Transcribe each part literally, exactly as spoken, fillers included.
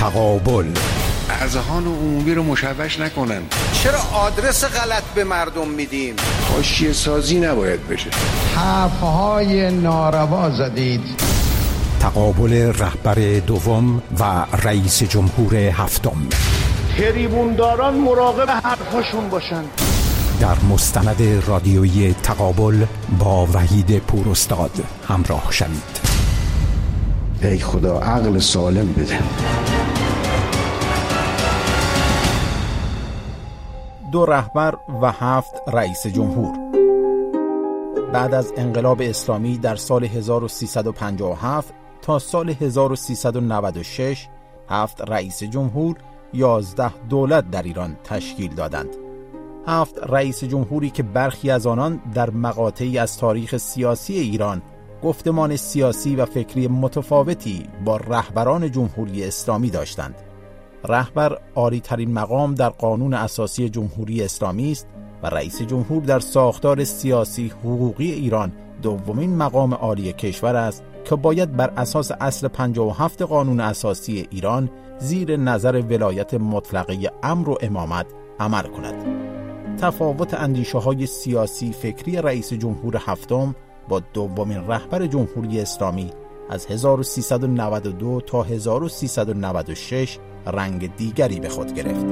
تقابل. اذهان عمومی رو مشوش نکنن. چرا آدرس غلط به مردم میدیم؟ حاشیه سازی نباید بشه. حرفهای ناروا زدید. تقابل رهبر دوم و رئیس جمهور هفتم. تریبونداران مراقب حرفاشون باشن. در مستند رادیویی تقابل با وحید پوراستاد همراه شوید. ای خدا عقل سالم بده. دو رهبر و هفت رئیس جمهور. بعد از انقلاب اسلامی در سال هزار و سیصد و پنجاه و هفت تا سال هزار و سیصد و نود و شش هفت رئیس جمهور یازده دولت در ایران تشکیل دادند. هفت رئیس جمهوری که برخی از آنان در مقاطعی از تاریخ سیاسی ایران گفتمان سیاسی و فکری متفاوتی با رهبران جمهوری اسلامی داشتند. رهبر عالی ترین مقام در قانون اساسی جمهوری اسلامی است و رئیس جمهور در ساختار سیاسی حقوقی ایران دومین مقام عالی کشور است که باید بر اساس اصل پنجاه و هفت قانون اساسی ایران زیر نظر ولایت مطلقه امر و امامت عمل کند. تفاوت اندیشه‌های سیاسی فکری رئیس جمهور هفتم با دومین رهبر جمهوری اسلامی از هزار و سیصد و نود و دو تا هزار و سیصد و نود و شش رنگ دیگری به خود گرفت.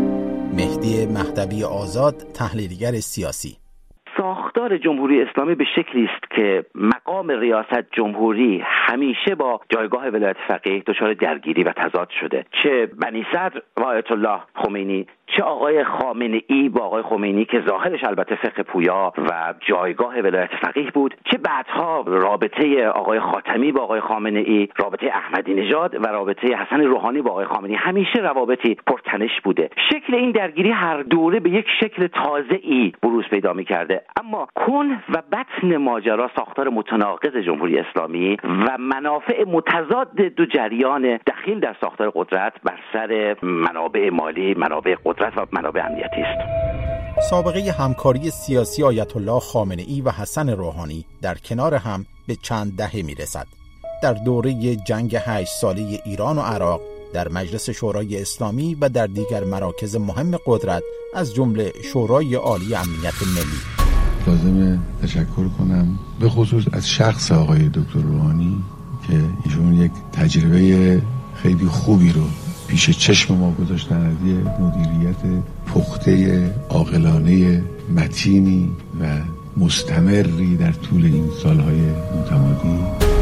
مهدی مهدوی آزاد، تحلیلگر سیاسی: ساختار جمهوری اسلامی به شکلی است که مقام ریاست جمهوری همیشه با جایگاه ولایت فقیه دچار درگیری و تضاد شده. چه بنی صدر و آیت الله خمینی، چه آقای خامنه ای با آقای خمینی که ظاهرش البته فقه پویا و جایگاه ولایت فقیه بود، چه بعدها رابطه آقای خاتمی با آقای خامنه ای، رابطه احمدی نژاد و رابطه حسن روحانی با آقای خامنه‌ای، همیشه روابطی پرتنش بوده. شکل این درگیری هر دوره به یک شکل تازه‌ای بروز پیدا می‌کرده، اما کن و بطن ماجرا ساختار متناقض جمهوری اسلامی و منافع متضاد دو جریان دخیل در ساختار قدرت بر سر منابع مالی، منابع قدرت و منابع امنیتی است. سابقه همکاری سیاسی آیت الله خامنه ای و حسن روحانی در کنار هم به چند دهه میرسد. در دوره جنگ هشت ساله ایران و عراق، در مجلس شورای اسلامی و در دیگر مراکز مهم قدرت از جمله شورای عالی امنیت ملی. لازمه تشکر کنم به خصوص از شخص آقای دکتر روحانی که ایشون یک تجربه خیلی خوبی رو پیش چشم ما گذاشتن از یه مدیریت پخته عاقلانه متینی و مستمری در طول این سالهای متمادی.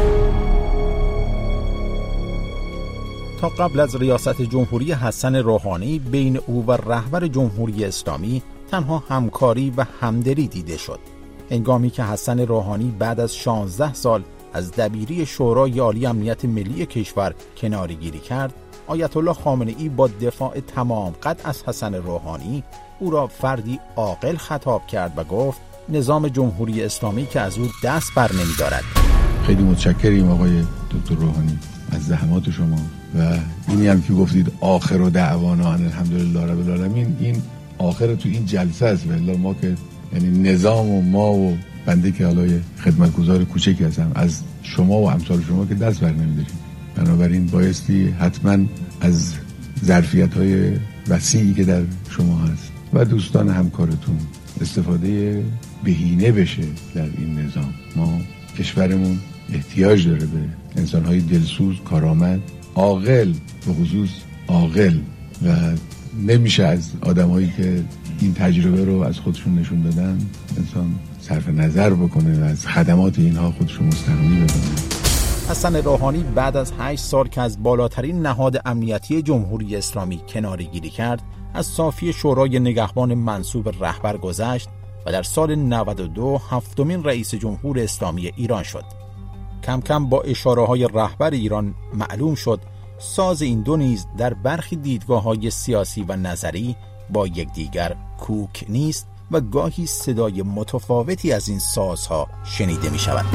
تا قبل از ریاست جمهوری حسن روحانی بین او و رهبر جمهوری اسلامی تنها همکاری و همدلی دیده شد. هنگامی که حسن روحانی بعد از شانزده سال از دبیری شورای عالی امنیت ملی کشور کناره‌گیری کرد، آیت الله خامنه ای با دفاع تمام قد از حسن روحانی او را فردی عاقل خطاب کرد و گفت نظام جمهوری اسلامی که از او دست بر نمی دارد. خیلی متشکریم آقای دکتر روحانی از زحمات شما و اینی هم که گفتید آخر و دعوانا ان الحمدلله رب العالمین، این آخر تو این جلسه است. والله ما که یعنی نظام و ما و بنده که حالا خدمتگزار کوچکی هستم از شما و امثال شما که دست بر نمی‌داریم، بنابراین بایستی حتما از ظرفیت‌های وسیعی که در شما هست و دوستان همکارتون استفاده بهینه بشه در این نظام. ما کشورمون احتیاج داره به انسان‌های دلسوز، کارآمد، عاقل، به خصوص عاقل، و نمیشه از آدمایی که این تجربه رو از خودشون نشون دادن انسان صرف نظر بکنه و از خدمات اینها خودشون مستغنی بدونه. حسن روحانی بعد از هشت سال که از بالاترین نهاد امنیتی جمهوری اسلامی کناره‌گیری کرد، از صافی شورای نگهبان منصوب رهبر گذشت و در سال نود و دو هفتمین رئیس جمهور اسلامی ایران شد. کم کم با اشاره‌های رهبر ایران معلوم شد ساز این دو نیز در برخی دیدگاه‌های سیاسی و نظری با یکدیگر کوک نیست و گاهی صدای متفاوتی از این سازها شنیده می‌شود.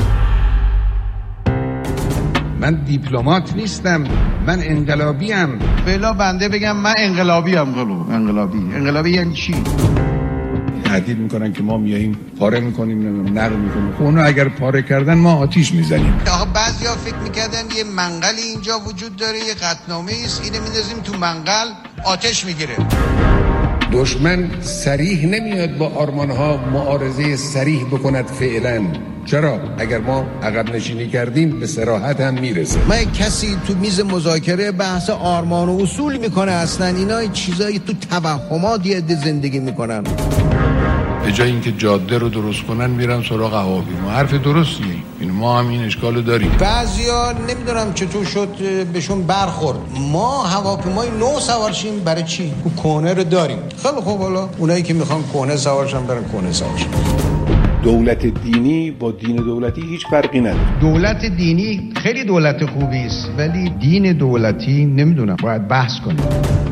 من دیپلمات نیستم، من انقلابی ام. بلا بنده بگم من انقلابی ام. قلو انقلابی انقلابی یعنی چی؟ تهدید میکنن که ما میاییم پاره میکنیم، نقل میکنیم. اونا اگر پاره کردن ما آتیش میزنیم. آقا بعضیا فکر میکردن یه منقلی اینجا وجود داره، یه قطعنامه است، اینو میندازیم تو منقل آتش میگیره. دشمن صریح نمیاد با آرمانها معارضه صریح بکند فعلا. چرا؟ اگر ما عقب نشینی کردیم به صراحت هم میرسه. من کسی تو میز مذاکره بحث آرمان و اصول میکنه، اصلا اینا چیزایی تو توهمات یه عده زندگی میکنن. به جای اینکه جاده رو درست کنن میرن سراغ هواپیما. حرف درستیه این، ما هم این اشکالو داریم. بعضیا نمیدونم چطور شد بهشون برخورد، ما هواپیمای نو سوار شیم برای چی؟ کهنه رو داریم. خیلی خوب، حالا اونایی که میخوان کهنه سوار شن برن کهنه سوار شن. دولت دینی با دین دولتی هیچ فرقی نداره. دولت دینی خیلی دولت خوبی است، ولی دین دولتی نمیدونم، باید بحث کنیم.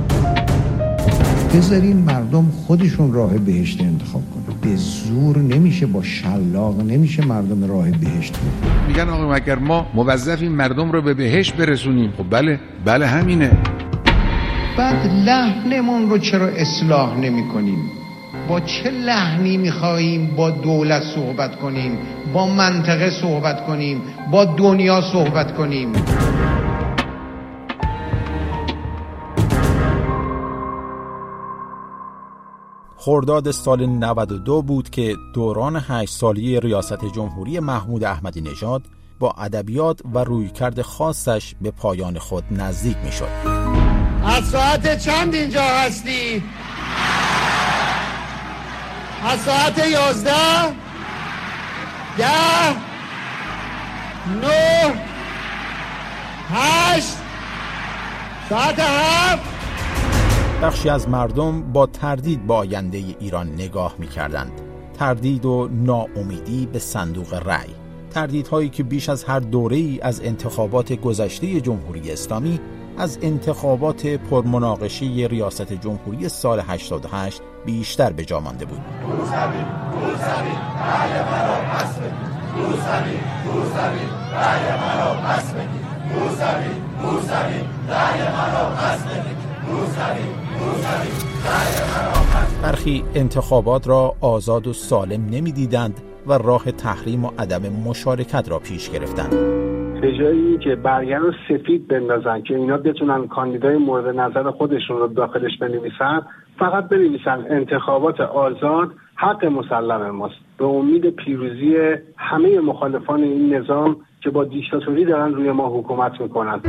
بذارین مردم خودشون راه بهشت انتخاب کنن. به زور نمیشه، با شلاق نمیشه مردم راه بهشت کنن. میگن آقا اگر ما موظفیم مردم رو به بهشت برسونیم. خب بله بله همینه. بعد لحنمون رو چرا اصلاح نمی کنیم؟ با چه لحنی میخواییم با دولت صحبت کنیم، با منطقه صحبت کنیم، با دنیا صحبت کنیم؟ خرداد سال نود و دو بود که دوران هشت سالی ریاست جمهوری محمود احمدی نژاد با ادبیات و رویکرد خاصش به پایان خود نزدیک میشد. از ساعت چند اینجا هستی؟ از ساعت یازده، ده، نه، هشت، ساعت هفت. بخشی از مردم با تردید به آینده ایران نگاه می‌کردند. تردید و ناامیدی به صندوق رأی. تردیدهایی که بیش از هر دوره‌ای از انتخابات گذشته جمهوری اسلامی، از انتخابات پرمناقشه ریاست جمهوری سال هشتاد و هشت بیشتر به جا مانده بود. برخی انتخابات را آزاد و سالم نمی‌دیدند و راه تحریم و عدم مشارکت را پیش گرفتند. به جایی که برگن رو سفید بندازن که اینا بتونن کاندیدای مورد نظر خودشون رو داخلش بنویسن، فقط بنویسن انتخابات آزاد حق مسلم ماست، به امید پیروزی همه مخالفان این نظام که با دیکتاتوری دارن روی ما حکومت میکنن.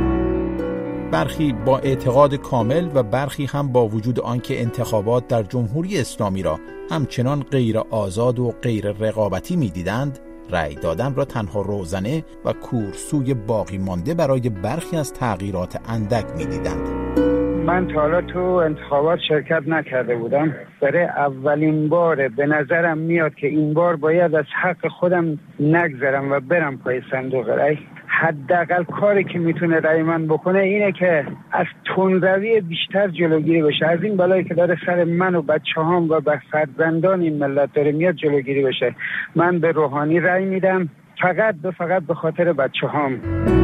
برخی با اعتقاد کامل و برخی هم با وجود آنکه انتخابات در جمهوری اسلامی را همچنان غیر آزاد و غیر رقابتی می‌دیدند، رأی دادن را تنها روزنه و کورسوی باقی مانده برای برخی از تغییرات اندک می‌دیدند. من تا حالا تو انتخابات شرکت نکرده بودم. برای اولین باره به نظرم میاد که این بار باید از حق خودم نگذرم و برم پای صندوق رأی. حداقل کاری که میتونه رأی من بکنه اینه که از تندروی بیشتر جلوگیری بشه، از این بلایی که داره سر من و بچه‌هام و به فرزندان این ملت داره میاد جلوگیری بشه. من به روحانی رأی میدم فقط به فقط به خاطر بچه‌هام.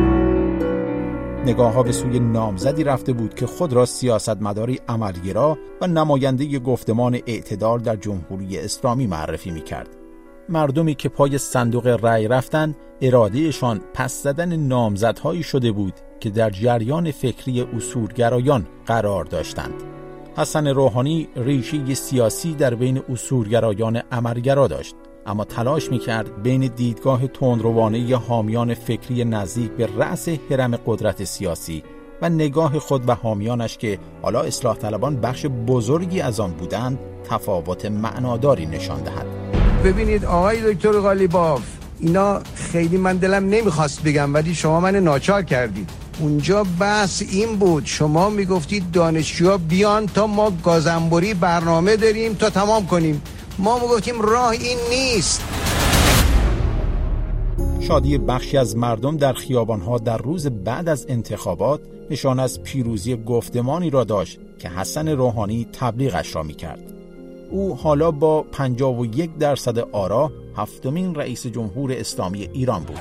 نگاه‌ها به سوی نامزدی رفته بود که خود را سیاستمداری عملگرا و نماینده گفتمان اعتدال در جمهوری اسلامی معرفی می‌کرد. مردمی که پای صندوق رأی رفتند، ارادهشان پس زدن نامزدهایی شده بود که در جریان فکری اصولگرایان قرار داشتند. حسن روحانی ریشه سیاسی در بین اصولگرایان عملگرا داشت، اما تلاش می‌کرد بین دیدگاه تندروانه حامیان فکری نزدیک به رأس هرم قدرت سیاسی و نگاه خود و حامیانش که حالا اصلاح طلبان بخش بزرگی از آن بودند تفاوت معناداری نشان دهد. ببینید آقای دکتر قالیباف، اینا خیلی من دلم نمیخواست بگم ولی شما من ناچار کردید. اونجا بحث این بود، شما میگفتید دانشجوها بیان تا ما گازنبوری برنامه داریم تا تمام کنیم. ما میگفتیم راه این نیست. شادی بخشی از مردم در خیابانها در روز بعد از انتخابات نشان از پیروزی گفتمانی را داشت که حسن روحانی تبلیغش را میکرد. او حالا با پنجاه و یک درصد آرا هفتمین رئیس جمهور اسلامی ایران بود.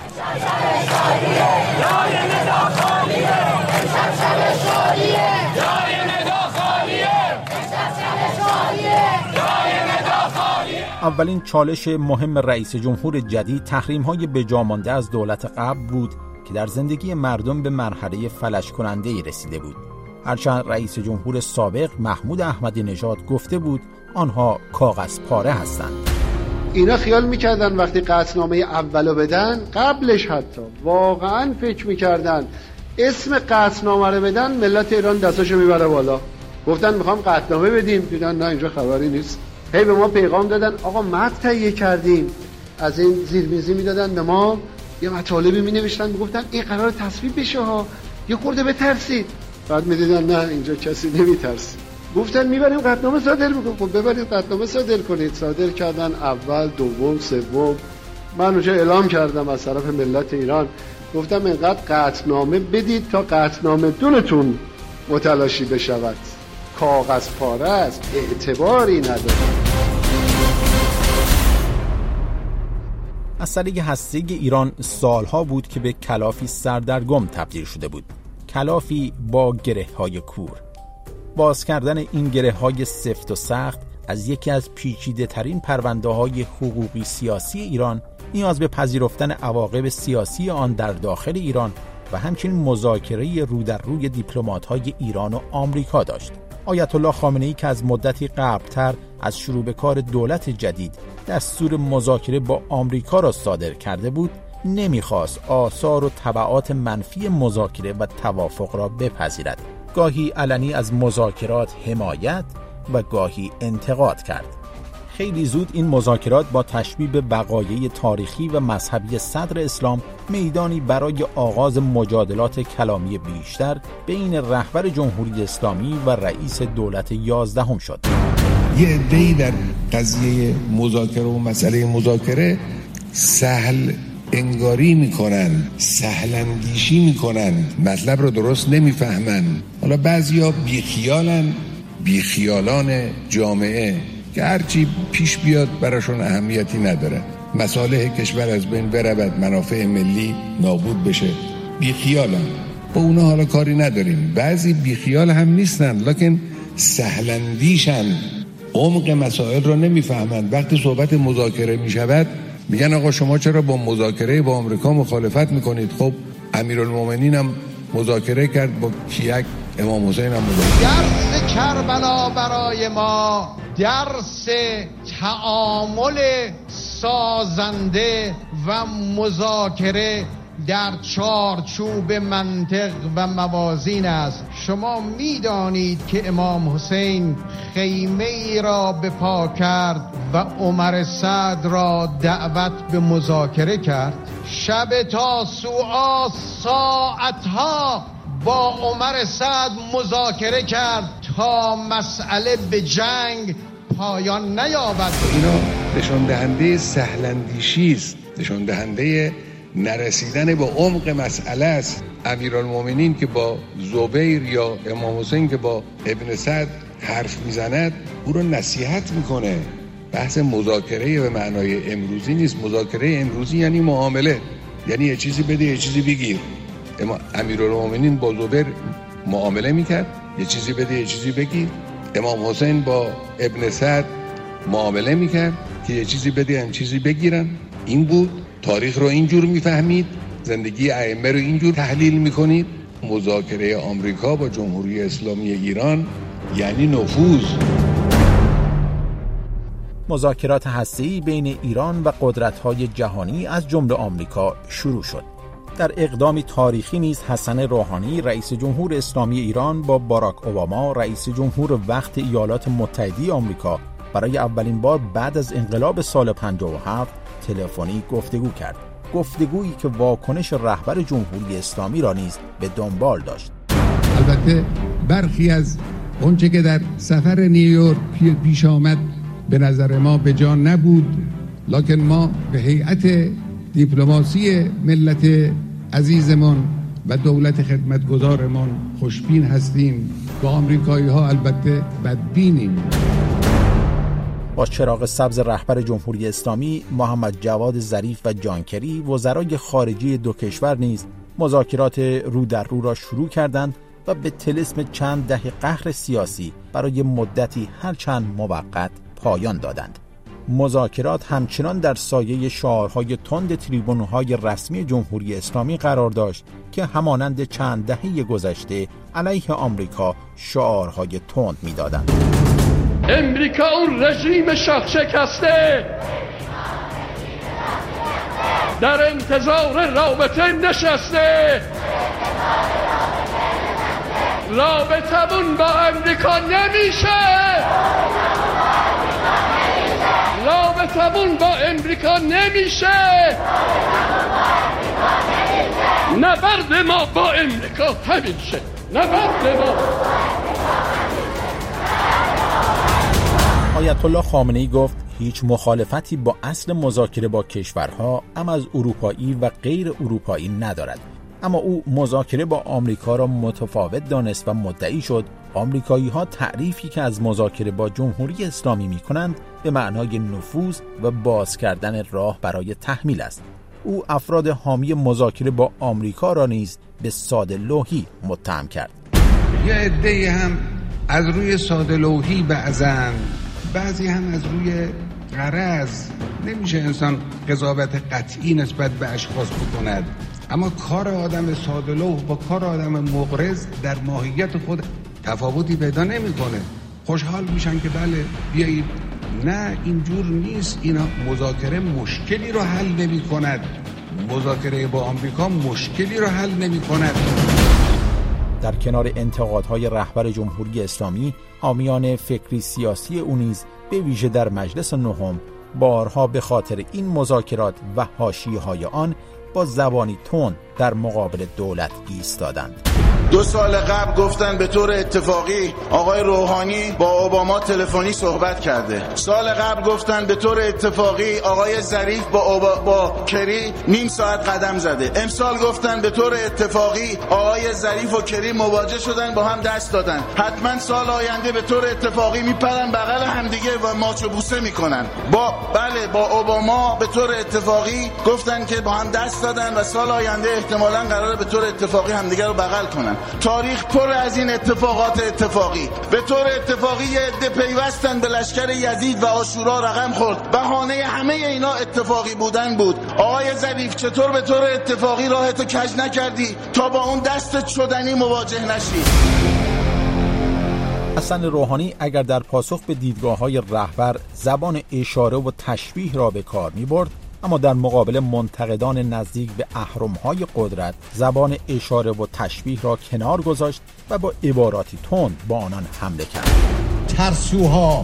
اولین چالش مهم رئیس جمهور جدید تحریم‌های بجامانده از دولت قبل بود که در زندگی مردم به مرحله فلج کننده‌ای رسیده بود. هرچند رئیس جمهور سابق محمود احمدی نژاد گفته بود آنها کاغذ پاره هستند. اینا خیال میکردن وقتی قطعنامه اولو بدن، قبلش حتی واقعا فکر میکردن اسم قطعنامه رو بدن ملت ایران دستاشو میبره بالا. گفتن میخوام قطعنامه بدیم، دیدن نه اینجا خبری نیست. هی به ما پیغام دادن آقا متن تهیه کردیم، از این زیرمیزی میدادن به ما، یه مطالبی مینوشتن میگفتن این قرار تصویب بشه ها، یه خورده بترسید. بعد میدیدن نه اینجا کسی نمیترسید. گفتن میبریم قطعنامه صادر میکنیم. خب ببرید قطعنامه صادر کنید. صادر کردن اول، دوم، سوم. من اونجا اعلام کردم از طرف ملت ایران، گفتم اینقدر قطعنامه بدید تا قطعنامه دونتون متلاشی بشود. کاغذ پاره است، اعتباری نداره. مسئله هسته‌ای ایران سالها بود که به کلافی سردرگم تبدیل شده بود. کلافی با گره‌های کور. باز کردن این گره‌های سفت و سخت از یکی از پیچیده‌ترین پرونده‌های حقوقی سیاسی ایران نیاز به پذیرفتن عواقب سیاسی آن در داخل ایران و همچنین مذاکره رو در روی دیپلمات‌های ایران و آمریکا داشت. آیت الله خامنه‌ای که از مدتی قبل‌تر از شروع به کار دولت جدید دستور مذاکره با آمریکا را صادر کرده بود، نمی‌خواست آثار و تبعات منفی مذاکره و توافق را بپذیرد. گاهی علنی از مذاکرات حمایت و گاهی انتقاد کرد. خیلی زود این مذاکرات با تشبیه به وقایع تاریخی و مذهبی صدر اسلام میدانی برای آغاز مجادلات کلامی بیشتر بین رهبر جمهوری اسلامی و رئیس دولت یازدهم شد. یه عده‌ای در قضیه مذاکره و مسئله مذاکره سهل انگاری میکنن، سهل اندیشی میکنن، مطلب رو درست نمیفهمن. حالا بعضیا بیخیالن، بیخیالان جامعه که هرچی پیش بیاد براشون اهمیتی نداره، مصالح کشور از بین برود، منافع ملی نابود بشه، بیخیالن. با اونا حالا کاری نداریم. بعضی بیخیال هم نیستن لکن سهل اندیشن، عمق مسائل رو نمیفهمن. وقتی صحبت مذاکره میشود میگن آقا شما چرا با مذاکره با آمریکا مخالفت میکنید؟ خب امیرالمومنین هم مذاکره کرد با کیک، امام حسین هم مذاکره. درس کربلا برای ما درس تعامل سازنده و مذاکره در چارچوب منطق و موازین است. شما میدانید که امام حسین خیمه ای را به پا کرد و عمر سعد را دعوت به مذاکره کرد. شب تاسوعا ساعتها با عمر سعد مذاکره کرد تا مسئله به جنگ پایان نیابد. اینا نشان دهنده سهل اندیشی است، نشان دهنده نرسیدن به عمق مسئله است. امیرالمومنین که با زبیر یا امام حسین که با ابن سعد حرف میزند او رو نصیحت میکنه. بحث مذاکره به معنای امروزی نیست. مذاکره امروزی یعنی معامله، یعنی یه چیزی بده یه چیزی بگیر. اما امیرالمومنین با زبیر معامله میکرد، یه چیزی بده یه چیزی بگیر. امام حسین با ابن سعد معامله میکرد که یه چیزی بده یه چیزی بگیرن. این بود. تاریخ رو اینجور میفهمید، زندگی ائمه رو اینجور تحلیل میکنید. مذاکره آمریکا با جمهوری اسلامی ایران یعنی نفوذ. مذاکرات هسته‌ای بین ایران و قدرت‌های جهانی از جمله آمریکا شروع شد. در اقدامی تاریخی نیز حسن روحانی رئیس جمهور اسلامی ایران با باراک اوباما رئیس جمهور وقت ایالات متحده آمریکا برای اولین بار بعد از انقلاب سال پنجاه و هفت تلفنی گفتگو کرد. گفتگویی که واکنش رهبر جمهوری اسلامی را نیز به دنبال داشت. البته برخی از اونچه که در سفر نیویورک پیش آمد به نظر ما به جا نبود، لکن ما به هیئت دیپلماسی ملت عزیزمان و دولت خدمتگزارمان خوشبین هستیم. با آمریکایی ها البته بدبینیم. با چراغ سبز رهبر جمهوری اسلامی محمد جواد ظریف و جان کری وزرای خارجه دو کشور نیز مذاکرات رو در رو را شروع کردند و به طلسم چند دهه قهر سیاسی برای مدتی هرچند موقت پایان دادند. مذاکرات همچنان در سایه شعارهای تند تریبونهای رسمی جمهوری اسلامی قرار داشت که همانند چند دهه گذشته علیه آمریکا شعارهای تند می‌دادند. امریکا اون رژیم شاخ شکسته در انتظار رابطه نشسته، رابطمون با امریکا نمیشه، رابطمون با امریکا نمیشه، نبرد ما با امریکا همین شه، نبرد ما. آیت الله خامنه‌ای گفت هیچ مخالفتی با اصل مذاکره با کشورها ام از اروپایی و غیر اروپایی ندارد، اما او مذاکره با آمریکا را متفاوت دانست و مدعی شد آمریکایی‌ها تعریفی که از مذاکره با جمهوری اسلامی می‌کنند به معنای نفوذ و باز کردن راه برای تحمیل است. او افراد حامی مذاکره با آمریکا را نیز به ساده‌لوحی متهم کرد. یه عده‌ای هم از روی ساده‌لوحی بعضن، بعضی هم از روی غرض. نمیشه انسان قضاوت قطعی نسبت به اشخاص بکند، اما کار آدم ساده‌لوح با کار آدم مغرض در ماهیت خود تفاوتی پیدا نمیکنه. خوشحال میشن که بله بیایید. نه، اینجور نیست. اینا مذاکره مشکلی رو حل نمی کند. مذاکره با آمریکا مشکلی رو حل نمی کند. در کنار انتقادهای رهبر جمهوری اسلامی، حامیان فکری سیاسی او نیز به ویژه در مجلس نهم بارها به خاطر این مذاکرات و حاشیه‌های آن با زبانی تند در مقابل دولت ایستادند. دو سال قبل گفتن به طور اتفاقی آقای روحانی با اوباما تلفنی صحبت کرده. سال قبل گفتن به طور اتفاقی آقای ظریف با اوبا... با کری نیم ساعت قدم زده. امسال گفتن به طور اتفاقی آقای ظریف و کری مواجه شدن، با هم دست دادن. حتما سال آینده به طور اتفاقی میپرن بغل همدیگه و ماچ و بوسه میکنن. با بله با اوباما به طور اتفاقی گفتن که با هم دست دادن و سال آینده احتمالاً قراره به طور اتفاقی همدیگه رو بغل کنن. تاریخ پر از این اتفاقات اتفاقی. به طور اتفاقی یه عده پیوستن به لشکر یزید و عاشورا رقم خورد. بهانه همه اینا اتفاقی بودن بود. آقای ظریف چطور به طور اتفاقی راهتو کج نکردی تا با اون دست شدنی مواجه نشی؟ حسن روحانی اگر در پاسخ به دیدگاه‌های رهبر زبان اشاره و تشبیه را به کار می‌برد، اما در مقابل منتقدان نزدیک به اهرم‌های قدرت زبان اشاره و تشبیه را کنار گذاشت و با عباراتی تند با آنان حمله کرد. ترسوها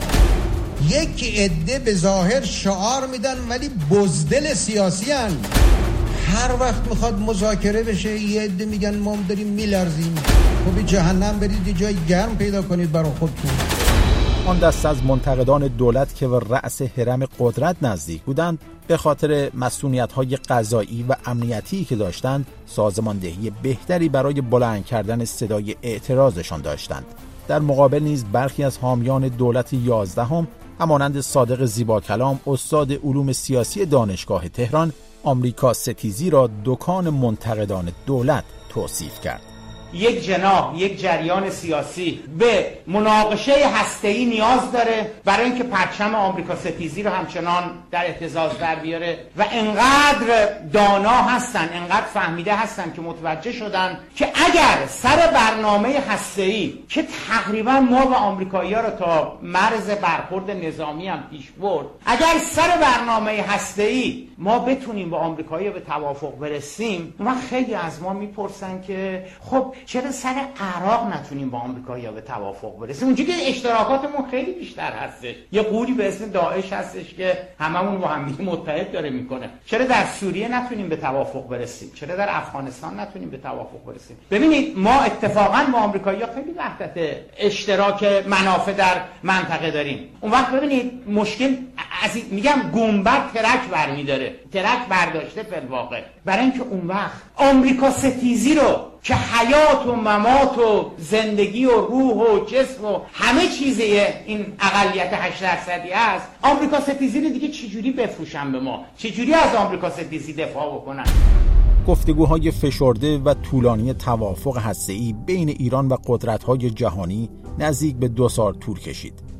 یک عده به ظاهر شعار میدن ولی بزدل سیاسی هن. هر وقت میخواد مذاکره بشه یه عده میگن ما داریم میلرزیم. خب جهنم برید یه جای گرم پیدا کنید برای خودتون. آن دست از منتقدان دولت که به رأس هرم قدرت نزدیک بودند، به خاطر مسئولیت‌های قضایی و امنیتی که داشتند، سازماندهی بهتری برای بلند کردن صدای اعتراضشان داشتند. در مقابل نیز برخی از حامیان دولت یازدهم، همانند صادق زیباکلام استاد علوم سیاسی دانشگاه تهران، آمریکا ستیزی را دکان منتقدان دولت توصیف کرد. یک جناح، یک جریان سیاسی به مناقشه هسته‌ای نیاز داره برای اینکه پرچم آمریکا ستیزی رو همچنان در اهتزاز در بیاره و انقدر دانا هستن، انقدر فهمیده هستن که متوجه شدن که اگر سر برنامه هسته‌ای که تقریبا ما و آمریکایی‌ها رو تا مرز برخورد نظامی هم پیش برد، اگر سر برنامه هسته‌ای ما بتونیم با آمریکایی‌ها به توافق برسیم، ما خیلی از ما میپرسن که خب چرا سر عراق نتونیم با آمریکایی‌ها به توافق برسیم؟ اونجا که اشتراکاتمون خیلی بیشتر هستش. یه قولی به اسم داعش هستش که هممون با هم متحد داره میکنه. چرا در سوریه نتونیم به توافق برسیم؟ چرا در افغانستان نتونیم به توافق برسیم؟ ببینید ما اتفاقا با آمریکایی‌ها خیلی وحدت اشتراک منافع در منطقه داریم. اون وقت ببینید مشکل از میگم گنبد ترک برمی‌داره. ترک برداشته فی الواقع. برای اینکه اون وقت آمریکا ستیزی رو که حیات و ممات و زندگی و روح و جسم و همه چیزه این اقلیت هشت درصدی هست، آمریکا ستیزی رو دیگه چجوری بفروشن به ما؟ چجوری از آمریکا ستیزی دفاع بکنن؟ گفتگوهای فشرده و طولانی توافق هسته‌ای بین ایران و قدرت‌های جهانی نزدیک به دو سال طول کشید.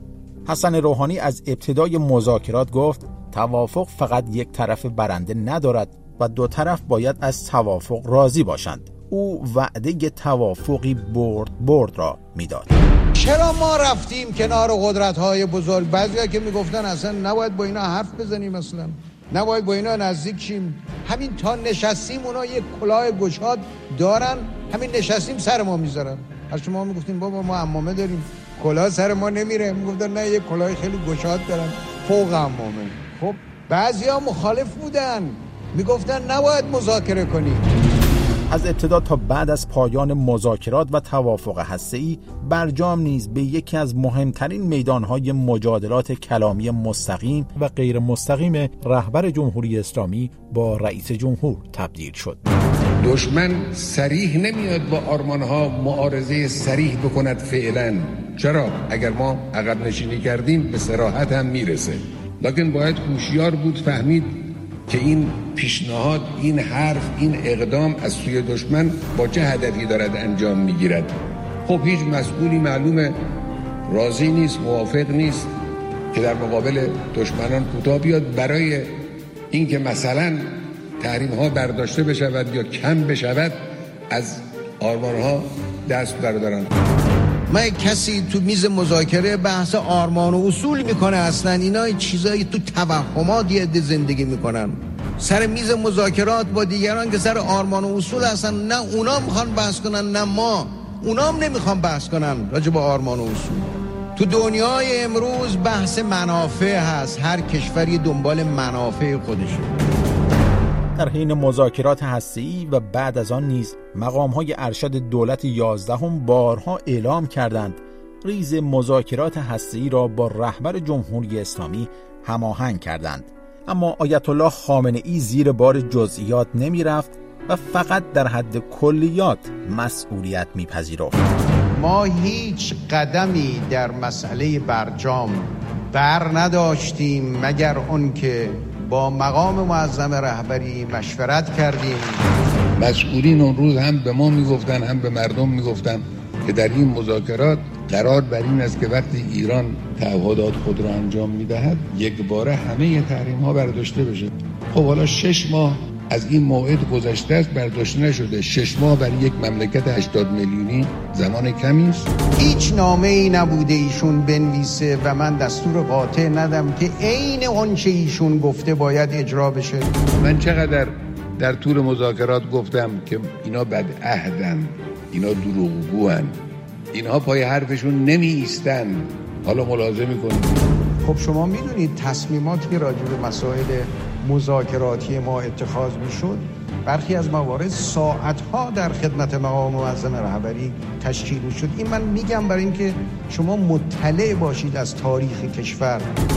حسن روحانی از ابتدای مذاکرات گفت توافق فقط یک طرف برنده ندارد و دو طرف باید از توافق راضی باشند. او وعده توافقی برد برد را میداد. چرا ما رفتیم کنار قدرت‌های بزرگ؟ بعضیا که میگفتن اصلا نباید با اینا حرف بزنیم، اصلا نباید با اینا نزدیک شیم. همین تا نشستیم اونا یک کلاه گشاد دارن، همین نشستیم سر ما میذارن. هر شما میگفتیم بابا ما عمامه داریم، کلاه سر ما نمیره، میگفتن نه یک کلاه خیلی گشاد دارن فوق عمامه. خب بعضیا مخالف بودن، میگفتن نباید مذاکره کنیم. از ابتدا تا بعد از پایان مذاکرات و توافق هسته‌ای، برجام نیز به یکی از مهمترین میدانهای مجادلات کلامی مستقیم و غیر مستقیم رهبر جمهوری اسلامی با رئیس جمهور تبدیل شد. دشمن صریح نمیاد با آرمانها معارضه صریح بکند فعلا. چرا؟ اگر ما عقب نشینی کردیم به صراحت هم میرسه. لکن باید هوشیار بود فهمید که این پیشنهاد، این حرف، این اقدام از سوی دشمن با چه هدفی دارد انجام میگیرد. خب هیچ مسئولی معلومه راضی نیست، موافق نیست که در مقابل دشمنان کوتاه بیاد برای اینکه مثلا تحریم ها برداشته بشود یا کم بشود، از آرمان ها دست بردارن. من کسی تو میز مذاکره بحث آرمان و اصول میکنه؟ اصلا اینا چیزایی تو توهمات یه عده زندگی میکنن. سر میز مذاکرات با دیگران که سر آرمان و اصول هستن، نه اونا میخوان بحث کنن نه ما، اونا هم نمیخوان بحث کنن راجع به آرمان و اصول. تو دنیای امروز بحث منافع هست، هر کشوری دنبال منافع خودشه. در حین مذاکرات هسته‌ای و بعد از آن نیز مقام‌های ارشد دولت یازدهم بارها اعلام کردند ریز مذاکرات هسته‌ای را با رهبر جمهوری اسلامی هماهنگ کردند. اما آیت الله خامنه‌ای زیر بار جزئیات نمی‌رفت و فقط در حد کلیات مسئولیت می‌پذیرفت. ما هیچ قدمی در مسئله برجام بر نداشتیم مگر اون که با مقام معظم رهبری مشورت کردیم. مسئولین اون روز هم به ما میگفتن هم به مردم میگفتن که در این مذاکرات قرار بر این است که وقتی ایران تعهدات خود را انجام میدهد یک باره همه تحریم ها برداشته بشه. خب حالا شش ماه از این موعد گذشته است، برداشته نشده. شش ماه برای یک مملکت هشتاد میلیونی زمان کمی است. هیچ نامه ای نبوده ایشون بنویسه و من دستور قاطع ندم که عین اون چه ایشون گفته باید اجرا بشه. من چقدر در طول مذاکرات گفتم که اینا بدعهدن، اینا دروغگوان، اینها پای حرفشون نمی ایستن. حالا ملاحظه میکنید. خب شما میدونید تصمیماتی که راجع به مسائل مذاکراتی ما اتخاذ میشد برخی از موارد ساعتها در خدمت مقام معظم رهبری تشکیل میشد. این من میگم برای اینکه شما مطلع باشید از تاریخ کشور.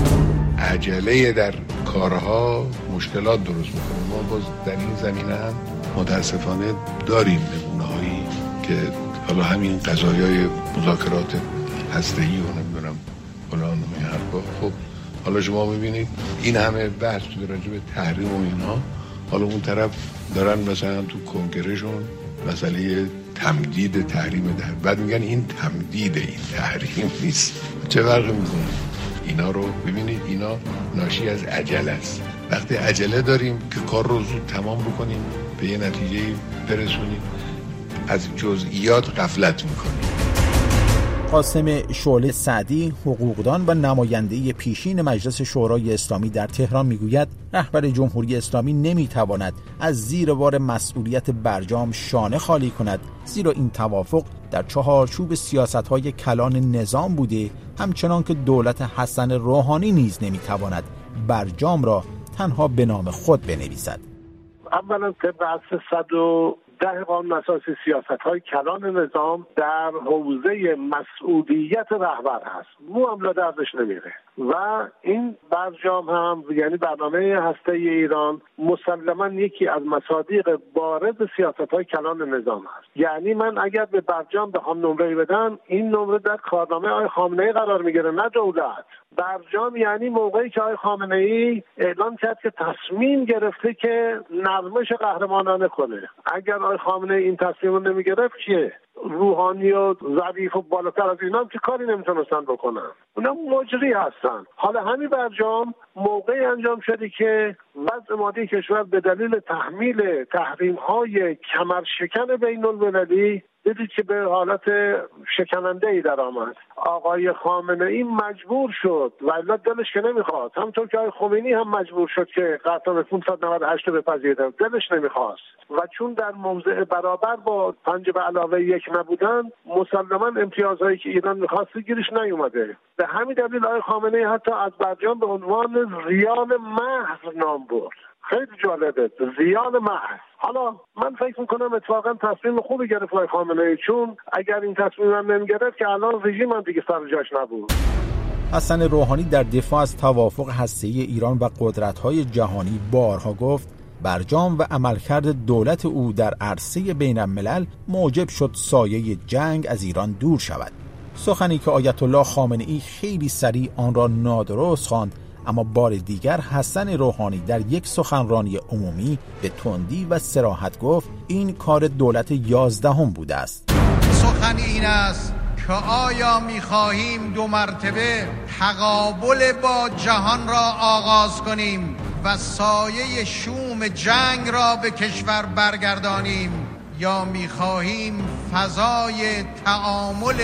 عجله در کارها مشکلات درست میکنه. ما باز در این زمینه هم متاسفانه داریم نمونه‌هایی که حالا همین قضایای مذاکرات هسته‌ای و نمیدونم فلان و این حرفا. خب حالا شما ببینید این همه بحث تو راجع به تحریم و اینها، حالا اون طرف دارن مثلا تو کنگرهشون مسئله تمدید تحریم ده، بعد میگن این تمدید، این تحریم نیست. چه فرقی میکنه؟ اینا رو ببینید، اینا ناشی از عجله است. وقتی عجله داریم که کار رو زود تمام بکنیم، به یه نتیجه برسونیم، از جزئیات غفلت میکنیم. قاسم شعله سعدی، حقوقدان و نماینده پیشین مجلس شورای اسلامی در تهران میگوید رهبر جمهوری اسلامی نمیتواند از زیر بار مسئولیت برجام شانه خالی کند، زیرا این توافق در چهارچوب سیاست‌های کلان نظام بوده، همچنان که دولت حسن روحانی نیز نمیتواند برجام را تنها به نام خود بنویسد. اولا طبق اصل صد و ده قانون اساسی سیاست‌های کلان نظام در حوزه مسئولیت رهبر هست، مو هم دردش نمیره و این برجام هم یعنی برنامه هسته‌ای ایران مسلماً یکی از مصادیق بارز سیاست‌های کلان نظام هست. یعنی من اگر به برجام بخوام نمره بدم، این نمره در کارنامه آقای خامنه‌ای قرار میگیره، نه دولت. برجام یعنی موقعی که آقای خامنه‌ای اعلام کرد که تصمیم گرفته که نرمش قهرمانانه کنه. اگر آقای خامنه‌ای این تصمیم رو نمیگرفت چیه؟ روحانی و ظریف و بالاتر از اینا هم که کاری نمیتونستن بکنن، اونا مجری هستن. حالا همین برجام موقعی انجام شده که وضع مادی کشور به دلیل تحمیل تحریم‌های کمرشکن بین‌المللی دیدید که به حالت شکننده‌ای در آمد. آقای خامنه‌ای مجبور شد و الا دلش که نمیخواد، همونطور که آقای خمینی هم مجبور شد که قطعنامه پانصد و نود و هشت رو بپذیره، دلش نمیخواست و چون در موضع برابر با پنج به علاوه یک نبودن، مسلماً امتیازهایی که ایران میخواسته گیرش نیومده. به همین دلیل آقای خامنه‌ای حتی از برجام به عنوان ریال محض نام برد. خیلی جالبه، ریال محض. حالا من فکر میکنم اتفاقا تصمیم خوبی گرفت آقای خامنه‌ای، چون اگر این تصمیم هم نمیگرفت که الان رژیم هم دیگه سر جاش نبود. حسن روحانی در دفاع از توافق هسته‌ای ایران و قدرت‌های جهانی بارها گفت برجام و عملکرد دولت او در عرصه بین الملل موجب شد سایه جنگ از ایران دور شود. سخنی که آیت الله خامنه‌ای خیلی سریع آن را نادرست خواند، اما بار دیگر حسن روحانی در یک سخنرانی عمومی به تندی و صراحت گفت این کار دولت یازدهم بوده است. سخن این است که آیا می‌خواهیم دو مرتبه تقابل با جهان را آغاز کنیم و سایه شوم جنگ را به کشور برگردانیم، یا می‌خواهیم فضای تعامل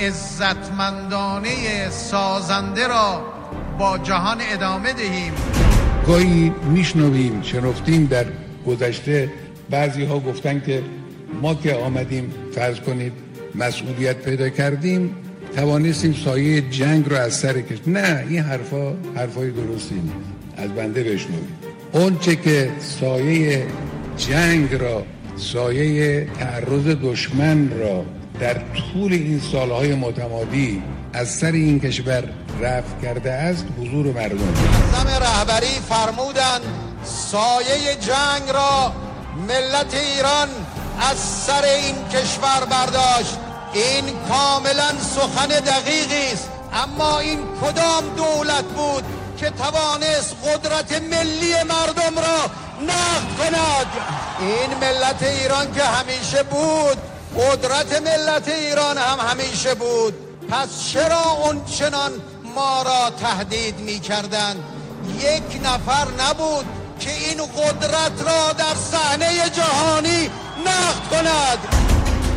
عزتمندانه سازنده را با جهان ادامه دهیم؟ گاهی میشنویم شنفتیم در گذشته بعضی ها گفتن که ما که آمدیم فرض کنید مسئولیت پیدا کردیم توانستیم سایه جنگ رو از سر کشید. نه، این حرفا حرفای درستی نیست. از بنده بشنوید. اون چه که سایه جنگ را، سایه تعرض دشمن را در طول این سالهای متمادی از سر این کشور رفع کرده است حضور مردم. نظام رهبری فرمودند سایه جنگ را ملت ایران از سر این کشور برداشت. این کاملا سخن دقیقی است، اما این کدام دولت بود که توانست قدرت ملی مردم را نقد کند؟ این ملت ایران که همیشه بود، قدرت ملت ایران هم همیشه بود. پس چرا اون چنان ما را تهدید می کردن؟ یک نفر نبود که این قدرت را در صحنه جهانی نقد کند.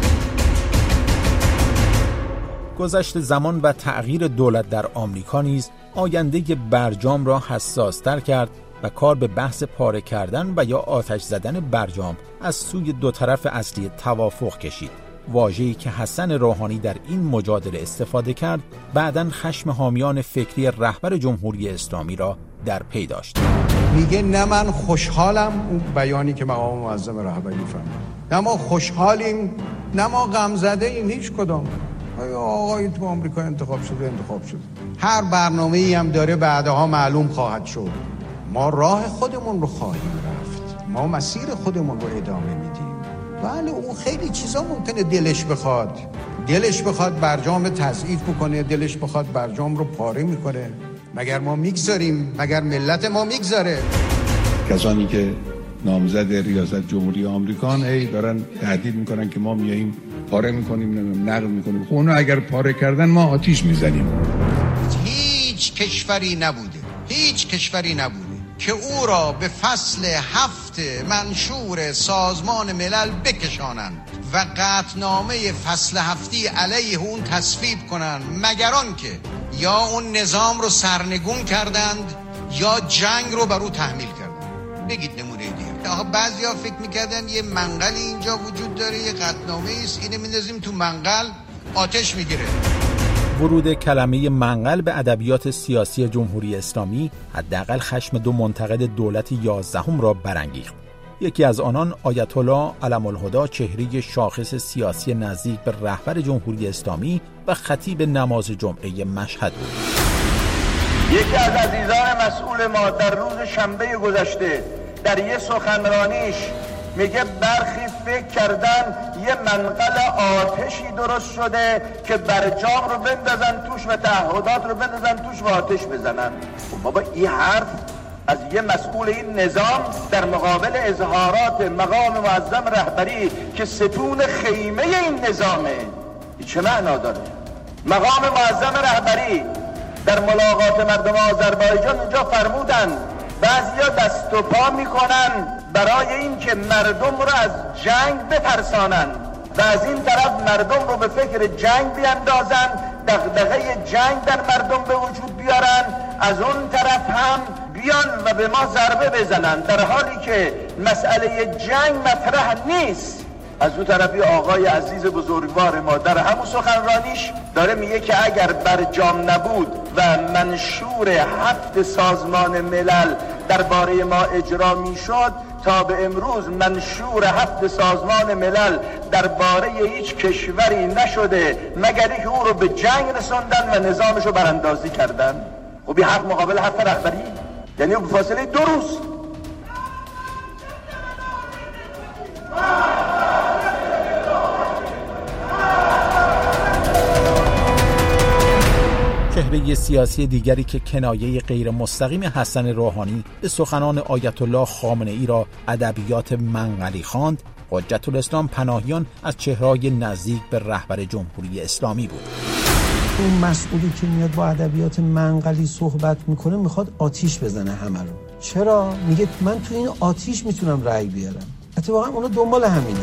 گذشت زمان و تغییر دولت در آمریکا نیز آینده برجام را حساس‌تر کرد و کار به بحث پاره کردن و یا آتش زدن برجام از سوی دو طرف اصلی توافق کشید. واژه‌ای که حسن روحانی در این مجادله استفاده کرد بعداً خشم حامیان فکری رهبر جمهوری اسلامی را در پی داشت. میگه نه من خوشحالم، اون بیانی که مقام معظم رهبری فرمود، نه ما خوشحالیم نه ما غم زده ایم، هیچ کدام. آقای تو آمریکا انتخاب شده انتخاب شده هر برنامه‌ای هم داره بعدها معلوم خواهد شد. ما راه خودمون رو خواهیم رفت، ما مسیر خودمون رو ادامه میدیم. بله اون خیلی چیزا ممکنه دلش بخواد دلش بخواد برجام تضعیف بکنه، دلش بخواد برجام رو پاره میکنه. مگر ما میگذاریم؟ مگر ملت ما میگذاره؟ کسانی که نامزد ریاست جمهوری آمریکان هی دارن تهدید میکنن که ما میاییم پاره میکنیم، نقل میکنیم. خب اونو اگر پاره کردن ما آتیش میزنیم. هیچ کشوری نبوده هیچ کشوری نبوده که او را به فصل هفت منشور سازمان ملل بکشانند و قطعنامه فصل هفتی علیه اون تصویب کنند، مگر آن که یا اون نظام رو سرنگون کردند یا جنگ رو بر او تحمیل کردند. بگید نمونه دیگه. آها بعضیا فکر میکردن یه منقلی اینجا وجود داره، یه قطعنامه است، اینو میندازیم تو منقل آتش میگیره. ورود کلمه منقل به ادبیات سیاسی جمهوری اسلامی حداقل خشم دو منتقد دولت یازدهم را برانگیخت. یکی از آنان آیت الله علم الهدی، چهره شاخص سیاسی نزدیک به رهبر جمهوری اسلامی و خطیب نماز جمعه مشهد بود. یکی از عزیزان مسئول ما در روز شنبه گذشته در یه سخنرانیش میگه برخی فکر کردن یه منقل آتشی درست شده که برجام رو بندازن توش و تعهدات رو بندازن توش و آتش بزنن. بابا این حرف از یه مسئول این نظام در مقابل اظهارات مقام معظم رهبری که ستون خیمه این نظامه. چه معنا داره؟ مقام معظم رهبری در ملاقات مردم آذربایجان اونجا فرمودن بعضیا دست و پا میکنن برای این که مردم رو از جنگ بترسانن و از این طرف مردم رو به فکر جنگ بیندازن، دغدغه جنگ در مردم به وجود بیارن، از اون طرف هم بیان و به ما ضربه بزنن، در حالی که مسئله جنگ مطرح نیست. از اون طرفی آقای عزیز بزرگوار ما در همون سخنرانیش داره میگه که اگر برجام نبود و منشور هفت سازمان ملل درباره ما اجرا میشد، تا به امروز منشور هفت سازمان ملل درباره هیچ کشوری نشده مگر اینکه او رو به جنگ رسوندن و نظامش رو براندازی کردن. خب این حق مقابل حق رهبری، یعنی به فاصله دو روز. چهره سیاسی دیگری که کنایه غیر مستقیم حسن روحانی به سخنان آیت الله خامنه ای را ادبیات منقلی خواند، حجت الاسلام پناهیان از چهره‌های نزدیک به رهبر جمهوری اسلامی بود. اون مسئولی که میاد با ادبیات منقلی صحبت میکنه میخواد آتیش بزنه همه رو. چرا؟ میگه من تو این آتیش میتونم رأی بیارم. اتفاقا اونا دنبال همینه.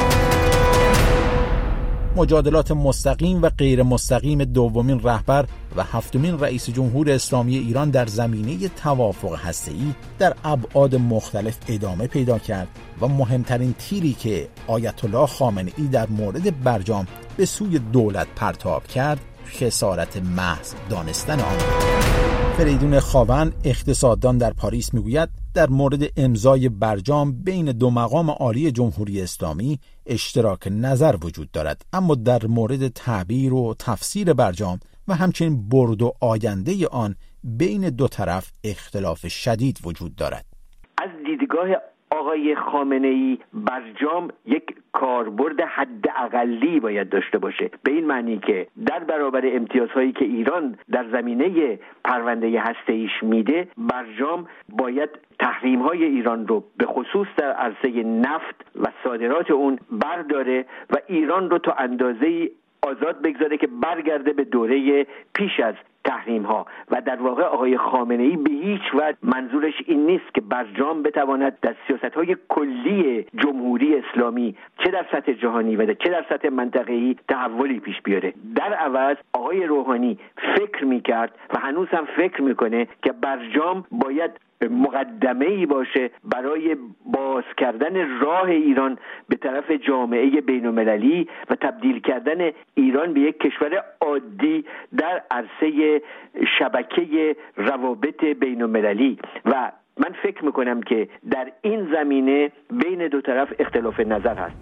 مجادلات مستقیم و غیر مستقیم دومین رهبر و هفتمین رئیس جمهور اسلامی ایران در زمینه توافق هسته‌ای در ابعاد مختلف ادامه پیدا کرد و مهمترین تیری که آیت الله خامنه ای در مورد برجام به سوی دولت پرتاب کرد، خسارت محض دانستن آن. فریدون خاوند اقتصاددان در پاریس میگوید در مورد امضای برجام بین دو مقام عالی جمهوری اسلامی اشتراک نظر وجود دارد، اما در مورد تعبیر و تفسیر برجام و همچنین برد و آینده آن بین دو طرف اختلاف شدید وجود دارد. از دیدگاه آقای خامنه ای برجام یک کاربرد حداقلی باید داشته باشه، به این معنی که در برابر امتیازهایی که ایران در زمینه پرونده هسته‌ایش میده، برجام باید تحریم‌های ایران رو به خصوص در عرصه نفت و صادرات اون برداره و ایران رو تا اندازه‌ای آزاد بگذاره که برگرده به دوره پیش از تحریم ها. و در واقع آقای خامنه ای به هیچ وجه منظورش این نیست که برجام بتواند در سیاست های کلی جمهوری اسلامی چه در سطح جهانی و چه در سطح منطقه‌ای تحولی پیش بیاره. در عوض آقای روحانی فکر میکرد و هنوز هم فکر میکنه که برجام باید مقدمه‌ای باشه برای باز کردن راه ایران به طرف جامعه بین‌المللی و تبدیل کردن ایران به یک کشور عادی در عرصه شبکه روابط بین‌المللی. و من فکر میکنم که در این زمینه بین دو طرف اختلاف نظر هست.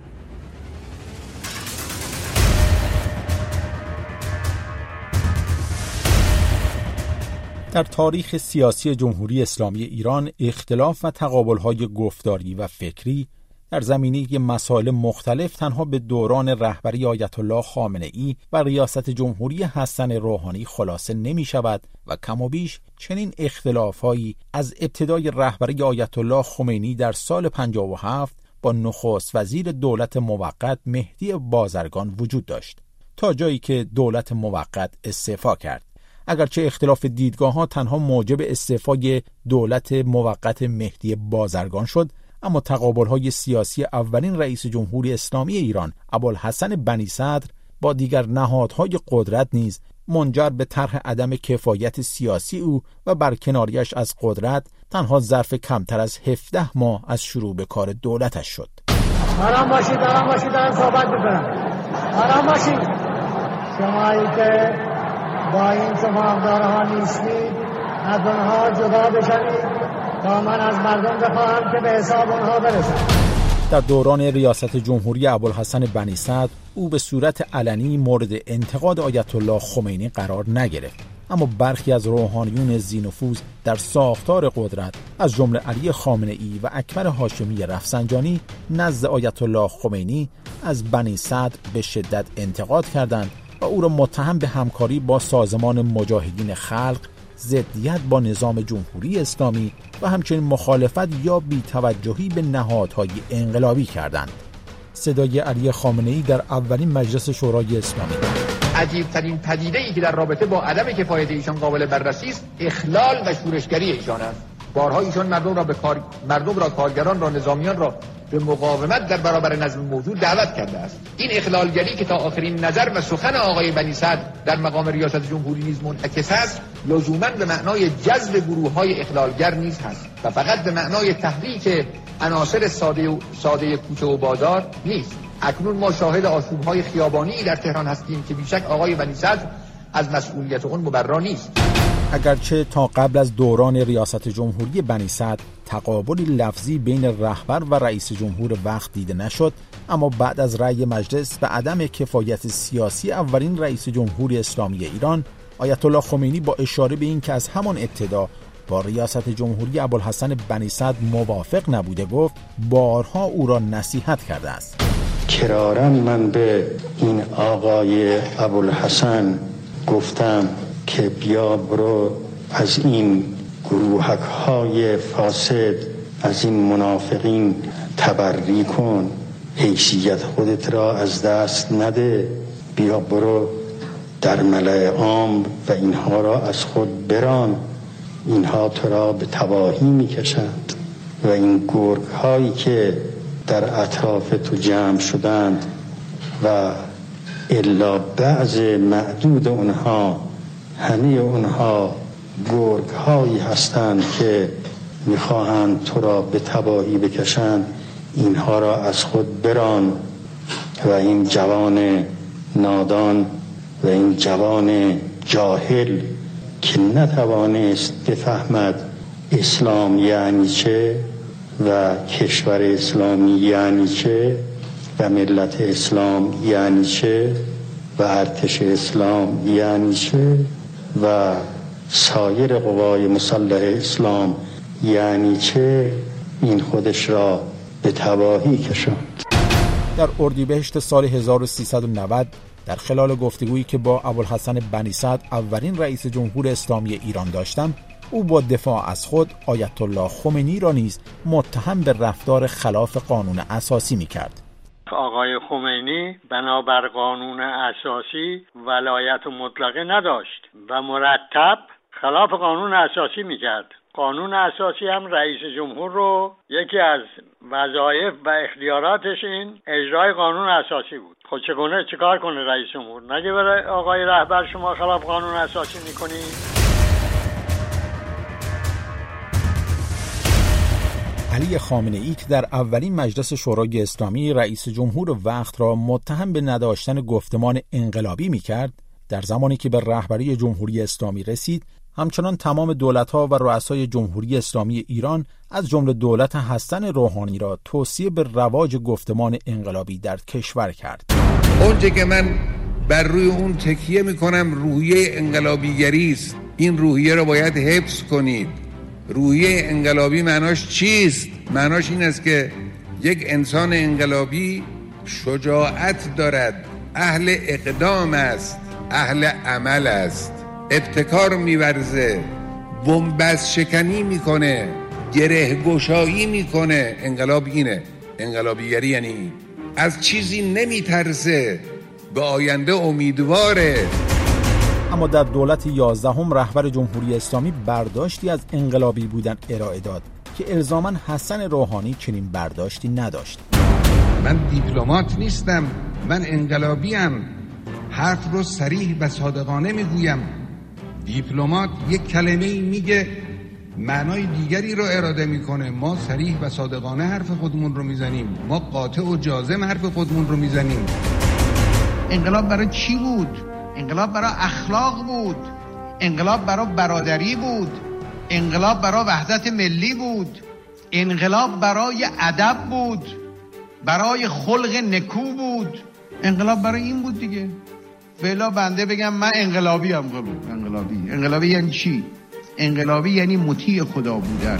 در تاریخ سیاسی جمهوری اسلامی ایران اختلاف و تقابل‌های گفتاری و فکری در زمینه مسائل مختلف تنها به دوران رهبری آیت الله خامنه ای و ریاست جمهوری حسن روحانی خلاصه نمی شود و کم و بیش چنین اختلاف‌هایی از ابتدای رهبری آیت الله خمینی در سال پنجاه و هفت با نخست وزیر دولت موقت مهدی بازرگان وجود داشت، تا جایی که دولت موقت استعفا کرد. اگرچه اختلاف دیدگاه‌ها تنها موجب استعفای دولت موقت مهدی بازرگان شد، اما تقابل‌های سیاسی اولین رئیس جمهوری اسلامی ایران ابوالحسن بنی صدر با دیگر نهادهای قدرت نیز منجر به طرح عدم کفایت سیاسی او و برکناریش از قدرت تنها ظرف کمتر از هفده ماه از شروع به کار دولتش شد. آرام باشید، آرام باشید، دارم صحبت می‌کنم. آرام باشید. شمایی که با این سماغدارها نیستید از اونها جدا بشوید تا من از مردم بخواهم که به حساب اونها برسم. در دوران ریاست جمهوری ابوالحسن بنی صدر او به صورت علنی مورد انتقاد آیت الله خمینی قرار نگرفت، اما برخی از روحانیون ذی‌نفوذ در ساختار قدرت از جمله علی خامنه ای و اکبر هاشمی رفسنجانی نزد آیت الله خمینی از بنی صدر به شدت انتقاد کردند و او را متهم به همکاری با سازمان مجاهدین خلق، ضدیت با نظام جمهوری اسلامی و همچنین مخالفت یا بی‌توجهی به نهادهای انقلابی کردند. صدای علی خامنه‌ای در اولین مجلس شورای اسلامی. عجیب‌ترین پدیده‌ای که در رابطه با عدم کفایت ایشان قابل بررسی است، اخلال و شورشگری ایشان است. بارها ایشان مردم را به کار مردم را کارگران را نظامیان را به مقاومت در برابر نظم موجود دعوت کرده است. این اخلالگری که تا آخرین نظر و سخن آقای بنی صدر در مقام ریاست جمهوری نیز منعکس است، لزوماً به معنای جذب گروه‌های اخلالگر نیز هست و فقط به معنای تحریک عناصر ساده و ساده کوچه و بازار نیست. اکنون ما شاهد آشوب‌های خیابانی در تهران هستیم که بیشک آقای بنی صدر از مسئولیت اون مبرا نیست. اگرچه تا قبل از دوران ریاست جمهوری بنی صدر تقابلی لفظی بین رهبر و رئیس جمهور وقت دیده نشد، اما بعد از رأی مجلس به عدم کفایت سیاسی اولین رئیس جمهوری اسلامی ایران، آیت الله خمینی با اشاره به این که از همان ابتدا با ریاست جمهوری ابوالحسن بنی صدر موافق نبوده گفت بارها او را نصیحت کرده است. کراراً من به این آقای ابوالحسن گفتم که بیا برو از این گروهک های فاسد، از این منافقین تبری کن، حیثیت خودت را از دست نده، بیا برو در ملأ عام و اینها را از خود بران، اینها تو را به تباهی میکشند و این گرگ هایی که در اطراف تو جمع شدند و الا بعض معدود اونها، همه اونها گرگ هایی هستند که میخواهند تو را به تباهی بکشند، اینها را از خود بران و این جوان نادان و این جوان جاهل که نتوانست بفهمد اسلام یعنی چه و کشور اسلامی یعنی چه و ملت اسلام یعنی چه و ارتش اسلام یعنی چه و سایر قوای مسلح اسلام یعنی چه، این خودش را به تباهی کشاند. در اردیبهشت سال هزار و سیصد و نود در خلال گفتگویی که با ابوالحسن بنی صدر اولین رئیس جمهور اسلامی ایران داشتم، او با دفاع از خود آیت الله خمینی را نیز متهم به رفتار خلاف قانون اساسی می‌کرد. آقای خمینی بنابر قانون اساسی ولایت مطلقه نداشت و مرتب خلاف قانون اساسی می‌کرد. قانون اساسی هم رئیس جمهور رو یکی از وظایف و اختیاراتش این اجرای قانون اساسی بود. خب چگونه چیکار کنه رئیس جمهور؟ نگه برای آقای رهبر شما خلاف قانون اساسی میکنی؟ علی خامنه‌ای که در اولین مجلس شورای اسلامی رئیس جمهور وقت را متهم به نداشتن گفتمان انقلابی میکرد، در زمانی که به رهبری جمهوری اسلامی رسید، همچنان تمام دولت‌ها و رؤسای جمهوری اسلامی ایران از جمله دولت حسن روحانی را توصیه به رواج گفتمان انقلابی در کشور کرد. اونچه که من بر روی اون تکیه میکنم روحیه انقلابیگری است. این روحیه رو باید حفظ کنید. روحیه انقلابی معناش چیست؟ معناش این است که یک انسان انقلابی شجاعت دارد، اهل اقدام است، اهل عمل است، ابتکار می‌ورزه، بن‌بست شکنی میکنه، گره گشایی میکنه. انقلاب اینه. انقلابیگری یعنی از چیزی نمیترسه، به آینده امیدواره. اما در دولت یازدهم رهبر جمهوری اسلامی برداشتی از انقلابی بودن ارائه داد که الزاماً حسن روحانی چنین برداشتی نداشت. من دیپلمات نیستم، من انقلابیم، حرف رو صریح و صادقانه میگویم. دیپلمات یک کلمه میگه معنای دیگری رو اراده میکنه. ما صریح و صادقانه حرف خودمون رو میزنیم، ما قاطع و جازم حرف خودمون رو میزنیم. انقلاب برای چی بود؟ انقلاب برای اخلاق بود، انقلاب برای برادری بود، انقلاب برای وحدت ملی بود، انقلاب برای ادب بود، برای خلق نکو بود. انقلاب برای این بود دیگه. بلا بنده بگم من انقلابی هم قبول. انقلابی انقلابی یعنی چی؟ انقلابی یعنی مطیع خدا بودن.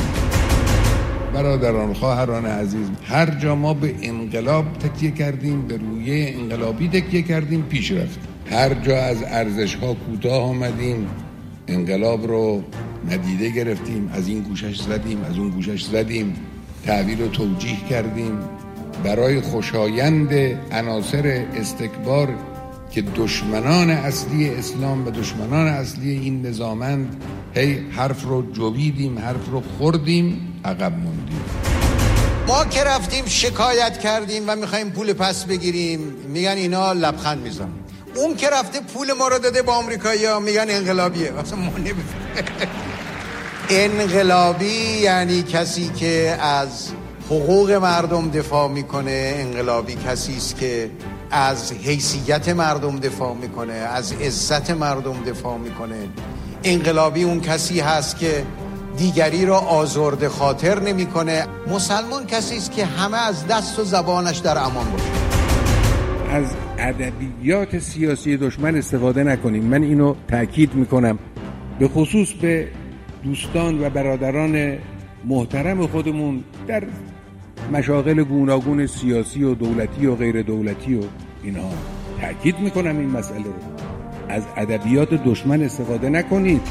برادران، خواهران عزیز، هر جا ما به انقلاب تکیه کردیم، به رویه انقلابی تکیه کردیم، پیش رفتیم. هر جا از ارزش ها کوتاه آمدیم، انقلاب رو ندیده گرفتیم، از این گوشش زدیم، از اون گوشش زدیم، تعبیر رو توجیه کردیم برای خوشایند عناصر استکبار که دشمنان اصلی اسلام و دشمنان اصلی این نظامند، هی حرف رو جویدیم، حرف رو خوردیم، عقب موندیم. ما که رفتیم شکایت کردیم و میخوایم پول پس بگیریم، میگن اینا لبخند میزنن. اون که رفته پول ما رو داده با آمریکایی‌ها میگن انقلابیه. اصلا ما نمیفهمیم. انقلابی یعنی کسی که از حقوق مردم دفاع میکنه، انقلابی کسی است که از حیثیت مردم دفاع میکنه، از عزت مردم دفاع میکنه. انقلابی اون کسی هست که دیگری را آزرده خاطر نمیکنه. مسلمان کسی است که همه از دست و زبانش در امان باشه. از ادبیات سیاسی دشمن استفاده نکنیم. من اینو تأکید میکنم، به خصوص به دوستان و برادران محترم خودمون در مشاغل گوناگون سیاسی و دولتی و غیر دولتی و اینها تأکید میکنم این مسئله رو. از ادبیات دشمن استفاده نکنید.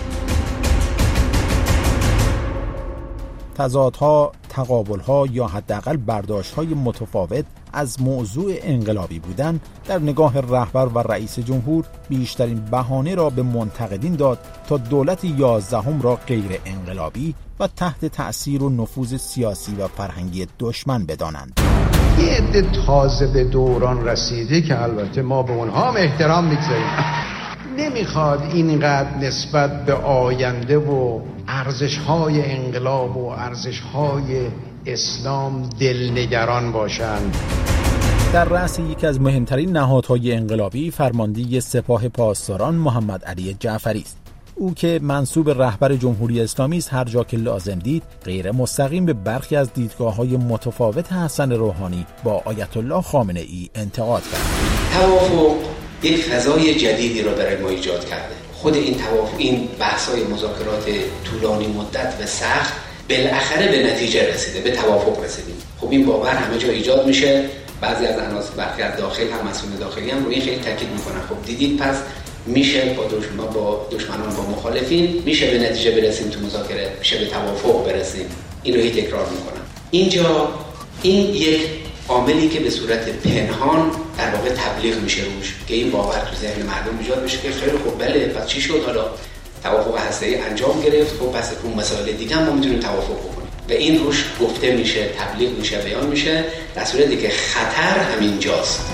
تضادها، تقابلها یا حداقل برداشت‌های متفاوت از موضوع انقلابی بودن در نگاه رهبر و رئیس جمهور بیشترین بهانه را به منتقدین داد تا دولت یازدهم را غیر انقلابی و تحت تأثیر و نفوذ سیاسی و فرهنگی دشمن بدانند. یه عده تازه به دوران رسیده که البته ما به اونها هم احترام میگذاریم، نمیخواد اینقدر نسبت به آینده و ارزش‌های انقلاب و ارزش‌های اسلام دلنگران باشند. در رأس یکی از مهمترین نهادهای انقلابی فرمانده سپاه پاسداران محمد علی جعفری است. او که منسوب رهبر جمهوری اسلامی است، هر جا که لازم دید غیر مستقیم به برخی از دیدگاه‌های متفاوت حسن روحانی با آیت الله خامنه ای انتقاد کرد. توافق یک فضای جدیدی را برای ما ایجاد کرده. خود این توافق، این بحث‌های مذاکرات طولانی مدت و سخت بالاخره به نتیجه رسیده، به توافق رسیدیم. خب این باور همه جا ایجاد میشه. بعضی از عناصر برخی از داخل هم مسئولین داخلی هم روی این خیلی تاکید میکنن. خب دیدید پس میشه با دشمن با دشمنان با مخالفین میشه به نتیجه برسیم، تو مذاکره میشه به توافق برسیم. این رو هی تکرار میکنم. اینجا این یک عاملی که به صورت پنهان در واقع تبلیغ میشه روش که این باور تو ذهن مردم ایجاد بشه که خیلی خوب، بله پس چی شد، حالا توافق هسته‌ای انجام گرفت، خب پس اون مسائل دیگه هم ما میتونیم توافق بکنیم و این روش گفته میشه، تبلیغ میشه، بیان میشه، در صورتی که خطر همینجاست.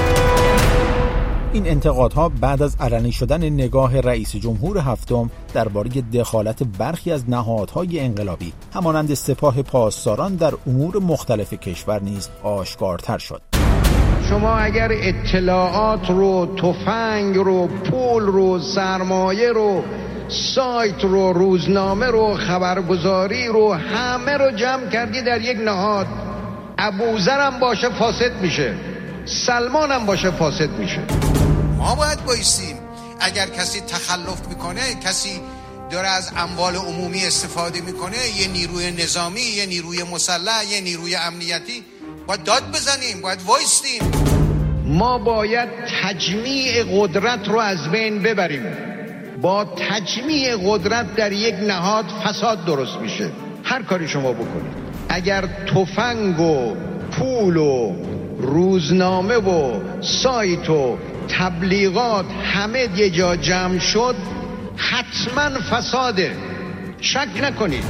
این انتقادها بعد از علنی شدن نگاه رئیس جمهور هفتم درباره دخالت برخی از نهادهای انقلابی همانند سپاه پاسداران در امور مختلف کشور نیز آشکارتر شد. شما اگر اطلاعات رو، تفنگ رو، پول رو، سرمایه رو، سایت رو، روزنامه رو، خبرگزاری رو، همه رو جمع کردی در یک نهاد، ابوذر هم باشه فاسد میشه، سلمان هم باشه فاسد میشه. ما باید بایستیم. اگر کسی تخلف میکنه، کسی داره از اموال عمومی استفاده میکنه، یه نیروی نظامی، یه نیروی مسلح، یه نیروی امنیتی، باید داد بزنیم، باید وایستیم. ما باید تجمیع قدرت رو از بین ببریم. با تجمیع قدرت در یک نهاد فساد درست میشه. هر کاری شما بکنید، اگر تفنگ و پول و روزنامه و سایت و تبلیغات همه یه جا جمع شد، حتما فساده، شک نکنید.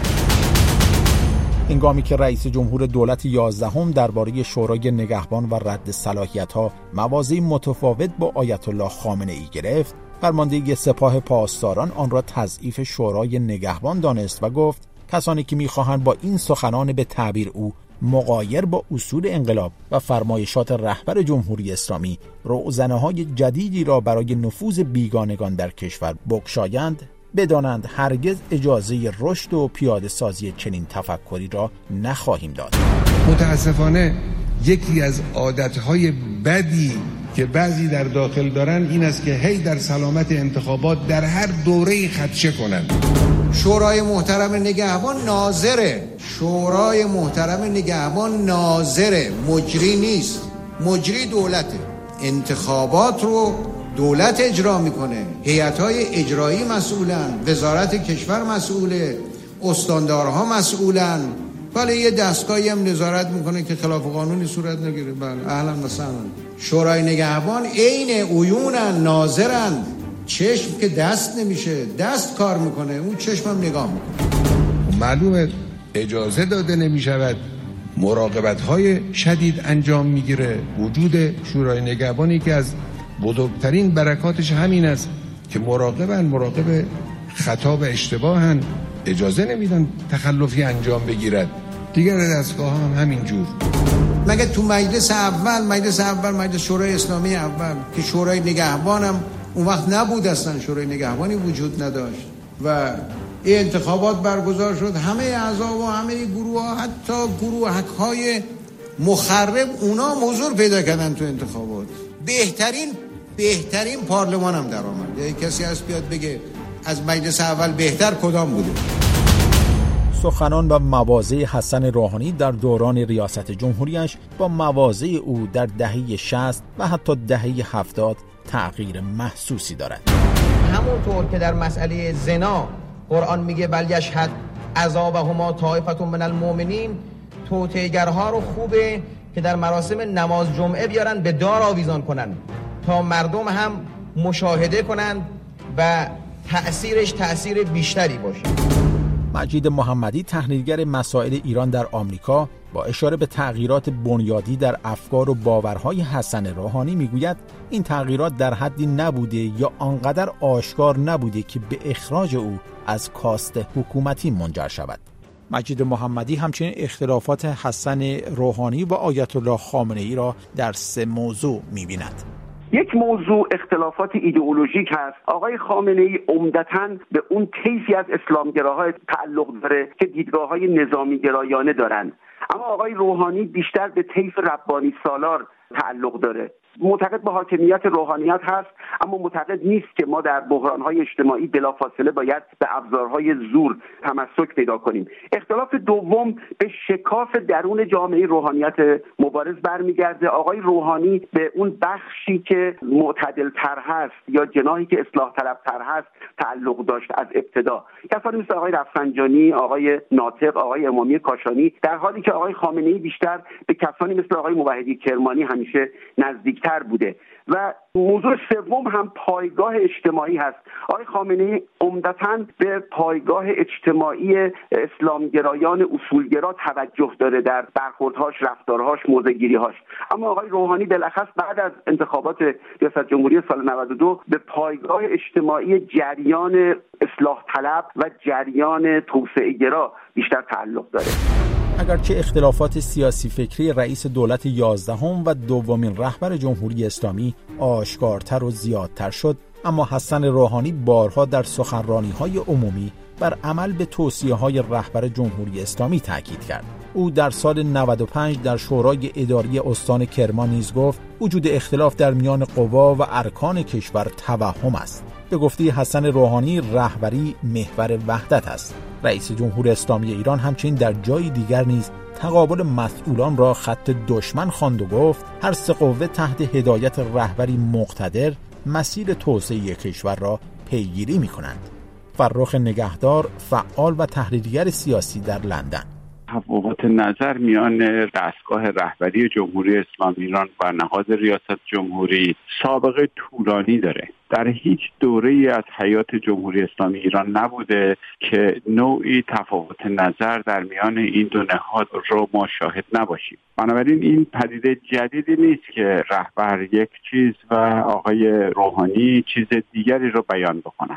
هنگامی که رئیس جمهور دولت یازدهم درباره شورای نگهبان و رد صلاحیت‌ها مواضعی متفاوت با آیت الله خامنه ای گرفت، فرمانده سپاه پاسداران آن را تضعیف شورای نگهبان دانست و گفت کسانی که می‌خواهند با این سخنان به تعبیر او مغایر با اصول انقلاب و فرمایشات رهبر جمهوری اسلامی روزنه‌های جدیدی را برای نفوذ بیگانگان در کشور بگشایند، بدانند هرگز اجازه رشد و پیاده سازی چنین تفکری را نخواهیم داد. متاسفانه یکی از عادتهای بدی که بعضی در داخل دارن این است که هی در سلامت انتخابات در هر دوره‌ای خدشه کنند. شورای محترم نگهبان ناظره، شورای محترم نگهبان ناظره، مجری نیست. مجری دولته. انتخابات رو دولت اجرا میکنه، هیئت‌های اجرایی مسئولن، وزارت کشور مسئوله، استاندارها مسئولن، بله یه دستگاهی هم نظارت میکنه که خلاف قانونی صورت نگیره. بله اهلا و سهلا. شورای نگهبان عین عیونن، ناظرن. چشم که دست نمیشه، دست کار میکنه، اون چشمم نگاه میکنه. معلومه اجازه داده نمیشود مراقبت‌های شدید انجام میگیره. وجود شورای نگهبانی که از بزرگترین برکاتش همین است که مراقبن، مراقب خطا و اشتباهن، اجازه نمیدن تخلفی انجام بگیرد. دیگر دستگاه هم همین جور. مگه تو مجلس اول مجلس اول مجلس شورای اسلامی اول که شورای نگهبانم اون وقت نبود، اصلا شورای نگهبانی وجود نداشت و این انتخابات برگزار شد. همه اعضا و همه گروه ها، حتی گروهک‌های مخرب، اونا حضور پیدا کردن تو انتخابات. بهترین بهترین پارلمان هم در آمد. یعنی کسی هست بیاد بگه از مجلس اول بهتر کدام بوده؟ سخنان و مواضع حسن روحانی در دوران ریاست جمهوریش با مواضع او در دهه شصت و حتی دهه هفتاد تغییر محسوسی دارد. همونطور که در مسئله زنا قرآن میگه بل یشهد عذابهما طائفة من المؤمنین، توطئه‌گرها رو خوبه که در مراسم نماز جمعه بیارن به دار آویزان کنن تا مردم هم مشاهده کنن و تأثیرش تأثیر بیشتری باشه. مجید محمدی، تحلیلگر مسائل ایران در آمریکا، با اشاره به تغییرات بنیادی در افکار و باورهای حسن روحانی میگوید این تغییرات در حدی نبوده یا آنقدر آشکار نبوده که به اخراج او از کاست حکومتی منجر شود. مجید محمدی همچنین اختلافات حسن روحانی و آیت الله خامنه ای را در سه موضوع می‌بیند. یک موضوع اختلافات ایدئولوژیک هست. آقای خامنه ای عمدتاً به اون طیفی از اسلامگراها تعلق داره که دیدگاه‌های نظامی گرایانه دارند، اما آقای روحانی بیشتر به طیف ربانی سالار تعلق داره. معتقد به حاکمیت روحانیت هست، اما معتقد نیست که ما در بحران‌های اجتماعی بلافاصله باید به ابزارهای زور تمسک پیدا کنیم. اختلاف دوم به شکاف درون جامعه روحانیت مبارز برمیگرده. آقای روحانی به اون بخشی که معتدل‌تر هست یا جناحی که اصلاح طلب‌تر هست تعلق داشت از ابتدا. کسانی مثل آقای رفسنجانی، آقای ناطق، آقای امامی کاشانی، در حالی که آقای خامنه‌ای بیشتر به کسانی مثل آقای موحدی کرمانی همیشه نزدیک تر بوده. و موضوع سوم هم پایگاه اجتماعی هست. آقای خامنه‌ای عمدتاً به پایگاه اجتماعی اسلامگرایان اصولگرا توجه داره در برخوردهاش، رفتارهاش، موضع‌گیری‌هاش، اما آقای روحانی بالاخص بعد از انتخابات ریاست جمهوری سال نود و دو به پایگاه اجتماعی جریان اصلاح طلب و جریان توسعه‌گرا بیشتر تعلق داره. اگرچه اختلافات سیاسی فکری رئیس دولت یازدهم و دومین رهبر جمهوری اسلامی آشکارتر و زیادتر شد، اما حسن روحانی بارها در سخنرانی‌های عمومی بر عمل به توصیه‌های رهبر جمهوری اسلامی تاکید کرد. او در سال نود و پنج در شورای اداری استان کرمان نیز گفت وجود اختلاف در میان قوا و ارکان کشور توهم است. به گفته حسن روحانی رهبری محور وحدت است. رئیس جمهور اسلامی ایران همچنین در جای دیگر نیز تقابل مسئولان را خط دشمن خواند و گفت هر سه قوه تحت هدایت رهبری مقتدر مسیر توسعه کشور را پیگیری می‌کنند. فرخ نگهدار، فعال و تحلیلگر سیاسی در لندن: تفاوت نظر میان دستگاه رهبری جمهوری اسلامی ایران و نهاد ریاست جمهوری سابقه طولانی داره. در هیچ دوره‌ای از حیات جمهوری اسلامی ایران نبوده که نوعی تفاوت نظر در میان این دو نهاد رو ما شاهد نباشیم. بنابراین این پدیده جدیدی نیست که رهبر یک چیز و آقای روحانی چیز دیگری رو بیان بکنند.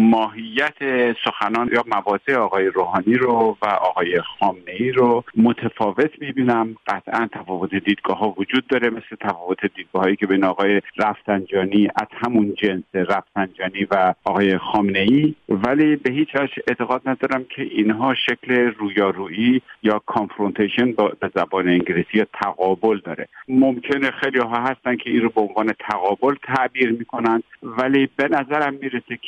ماهیت سخنان یا مواضع آقای روحانی رو و آقای خامنه‌ای رو متفاوت می‌بینم. قطعاً تفاوت دیدگاه‌ها وجود داره، مثل تفاوت دیدگاه‌هایی که بین آقای رفسنجانی از همون جنس رفسنجانی و آقای خامنه‌ای، ولی به هیچ وجه اعتقاد ندارم که اینها شکل رویارویی یا کانفرونتیشن به زبان انگلیسی یا تقابل داره. ممکنه خیلی ها هستن که این رو به عنوان تقابل تعبیر می‌کنند، ولی به نظرم میرسه که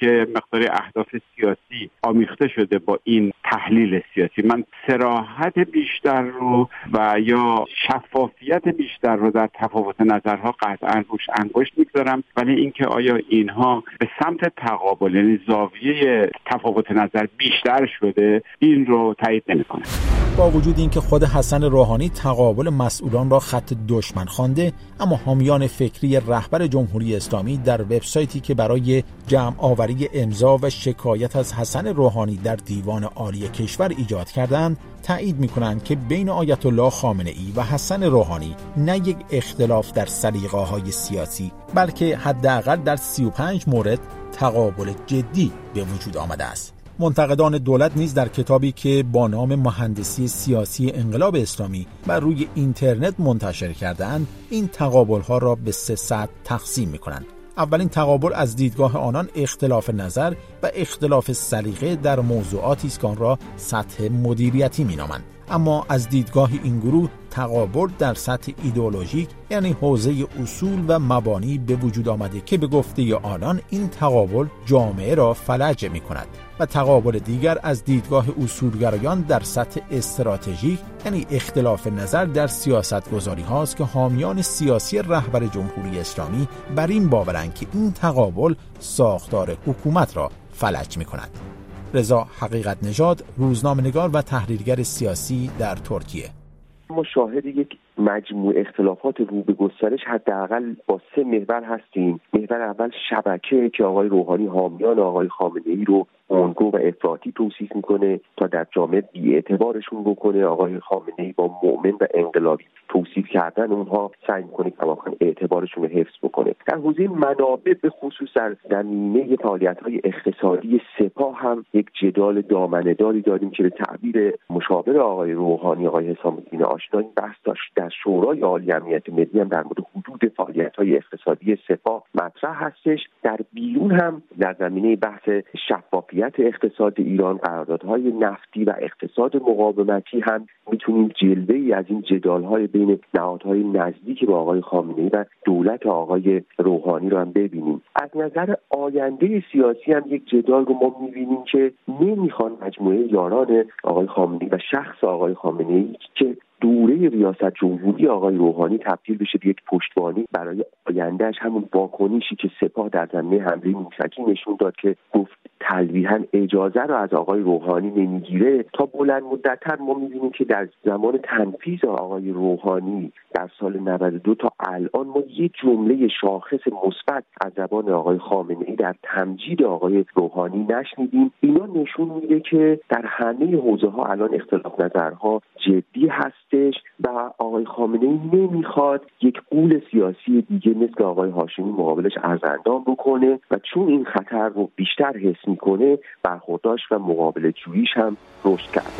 مقدار اهداف سیاسی آمیخته شده با این تحلیل سیاسی. من صراحت بیشتر رو و یا شفافیت بیشتر رو در تفاوت نظرها قطعا روش انگشت میگذارم، ولی اینکه آیا اینها به سمت تقابل، یعنی زاویه تفاوت نظر بیشتر شده، این رو تایید نمی‌کنم. با وجود اینکه خود حسن روحانی تقابل مسئولان را خط دشمن خوانده، اما حامیان فکری رهبر جمهوری اسلامی در وبسایتی که برای جمع آوری امضا و شکایت از حسن روحانی در دیوان عالی کشور ایجاد کردند، تایید می‌کنند که بین آیت الله خامنه‌ای و حسن روحانی نه یک اختلاف در سلیقه‌های سیاسی، بلکه حداقل در سی و پنج مورد تقابل جدی به وجود آمده است. منتقدان دولت نیز در کتابی که با نام مهندسی سیاسی انقلاب اسلامی بر روی اینترنت منتشر کرده‌اند، این تقابل‌ها را به سه سطح تقسیم می‌کنند. اولین تقابل از دیدگاه آنان اختلاف نظر و اختلاف سلیقه در موضوعاتی است که آن را سطح مدیریتی می‌نامند. اما از دیدگاه این گروه تقابل در سطح ایدئولوژیک، یعنی حوزه اصول و مبانی به وجود آمده که به گفته آنان این تقابل جامعه را فلج می‌کند. و تقابل دیگر از دیدگاه اصولگرایان در سطح استراتژیک، یعنی اختلاف نظر در سیاست‌گذاری هاست که حامیان سیاسی رهبر جمهوری اسلامی بر این باورند که این تقابل ساختار حکومت را فلج می‌کند. رضا حقیقت نژاد، روزنامه‌نگار و تحلیلگر سیاسی در ترکیه. ما شاهد یک مجموع اختلافات رو به گسترش حداقل با سه محور هستیم. محور اول شبکه که آقای روحانی حامیان آقای خامنه‌ای رو اونگو و افراطی توصیف میکنه تا در جامعه بی‌اعتبارشون بکنه. آقای خامنه‌ای با مؤمن و انقلابی توصیف کردن اونها سعی میکنه کماکان اعتبارشون رو حفظ بکنه. در حوزه منابع به خصوص در, در نیمه فعالیت‌های اقتصادی سپاه هم یک جدال دامنه‌داری داریم که به تعبیر مشاور آقای روحانی آقای حسام الدین آشنا این بحث داشت در شورای عالی امنیت ملی هم در مورد حدود فعالیت‌های اقتصادی سپاه مطرح هستش. در بیرون هم در زمینه بحث شفافیت اقتصاد ایران، قراردادهای نفتی و اقتصاد مقاومتی هم میتونیم جلوه‌ای از این جدال‌های بین نهادهای نزدیک به آقای خامنه‌ای و دولت آقای روحانی رو هم ببینیم. از نظر آینده سیاسی هم یک جدال رو ما می‌بینیم که نمیخوان مجموعه یاران آقای خامنه‌ای و شخص آقای خامنه‌ای که دوره ریاست جمهوری آقای روحانی تبدیل بشه به یک پشتوانه برای آیندهش، همون واکنشی که سپاه در زمینه حمله موشکی نشون داد که گفت تلویحاً اجازه رو از آقای روحانی نمیگیره، تا بلند مدت‌تر ما می‌بینیم که در زمان تنفیذ آقای روحانی در سال نود و دو تا الان ما یک جمله شاخص مثبت از زبان آقای خامنه‌ای در تمجید آقای روحانی نشنیدیم. اینا نشون میده که در همه حوزه‌ها الان اختلاف نظرها جدی هستش و آقای خامنه‌ای نمیخواد یک غول سیاسی دیگه مثل آقای هاشمی مقابلش ارزاندام بکنه و چون این خطر رو بیشتر حس میکنه برخورداش و مقابله جوییش هم رشد کرده.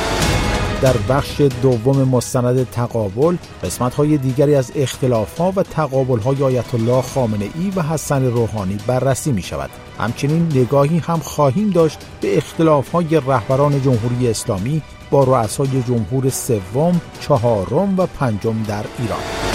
در بخش دوم مستند تقابل، قسمت‌های دیگری از اختلاف‌ها و تقابل‌های آیت الله خامنه‌ای و حسن روحانی بررسی می‌شود. همچنین نگاهی هم خواهیم داشت به اختلاف‌های رهبران جمهوری اسلامی با رؤسای جمهور سوم، چهارم و پنجم در ایران.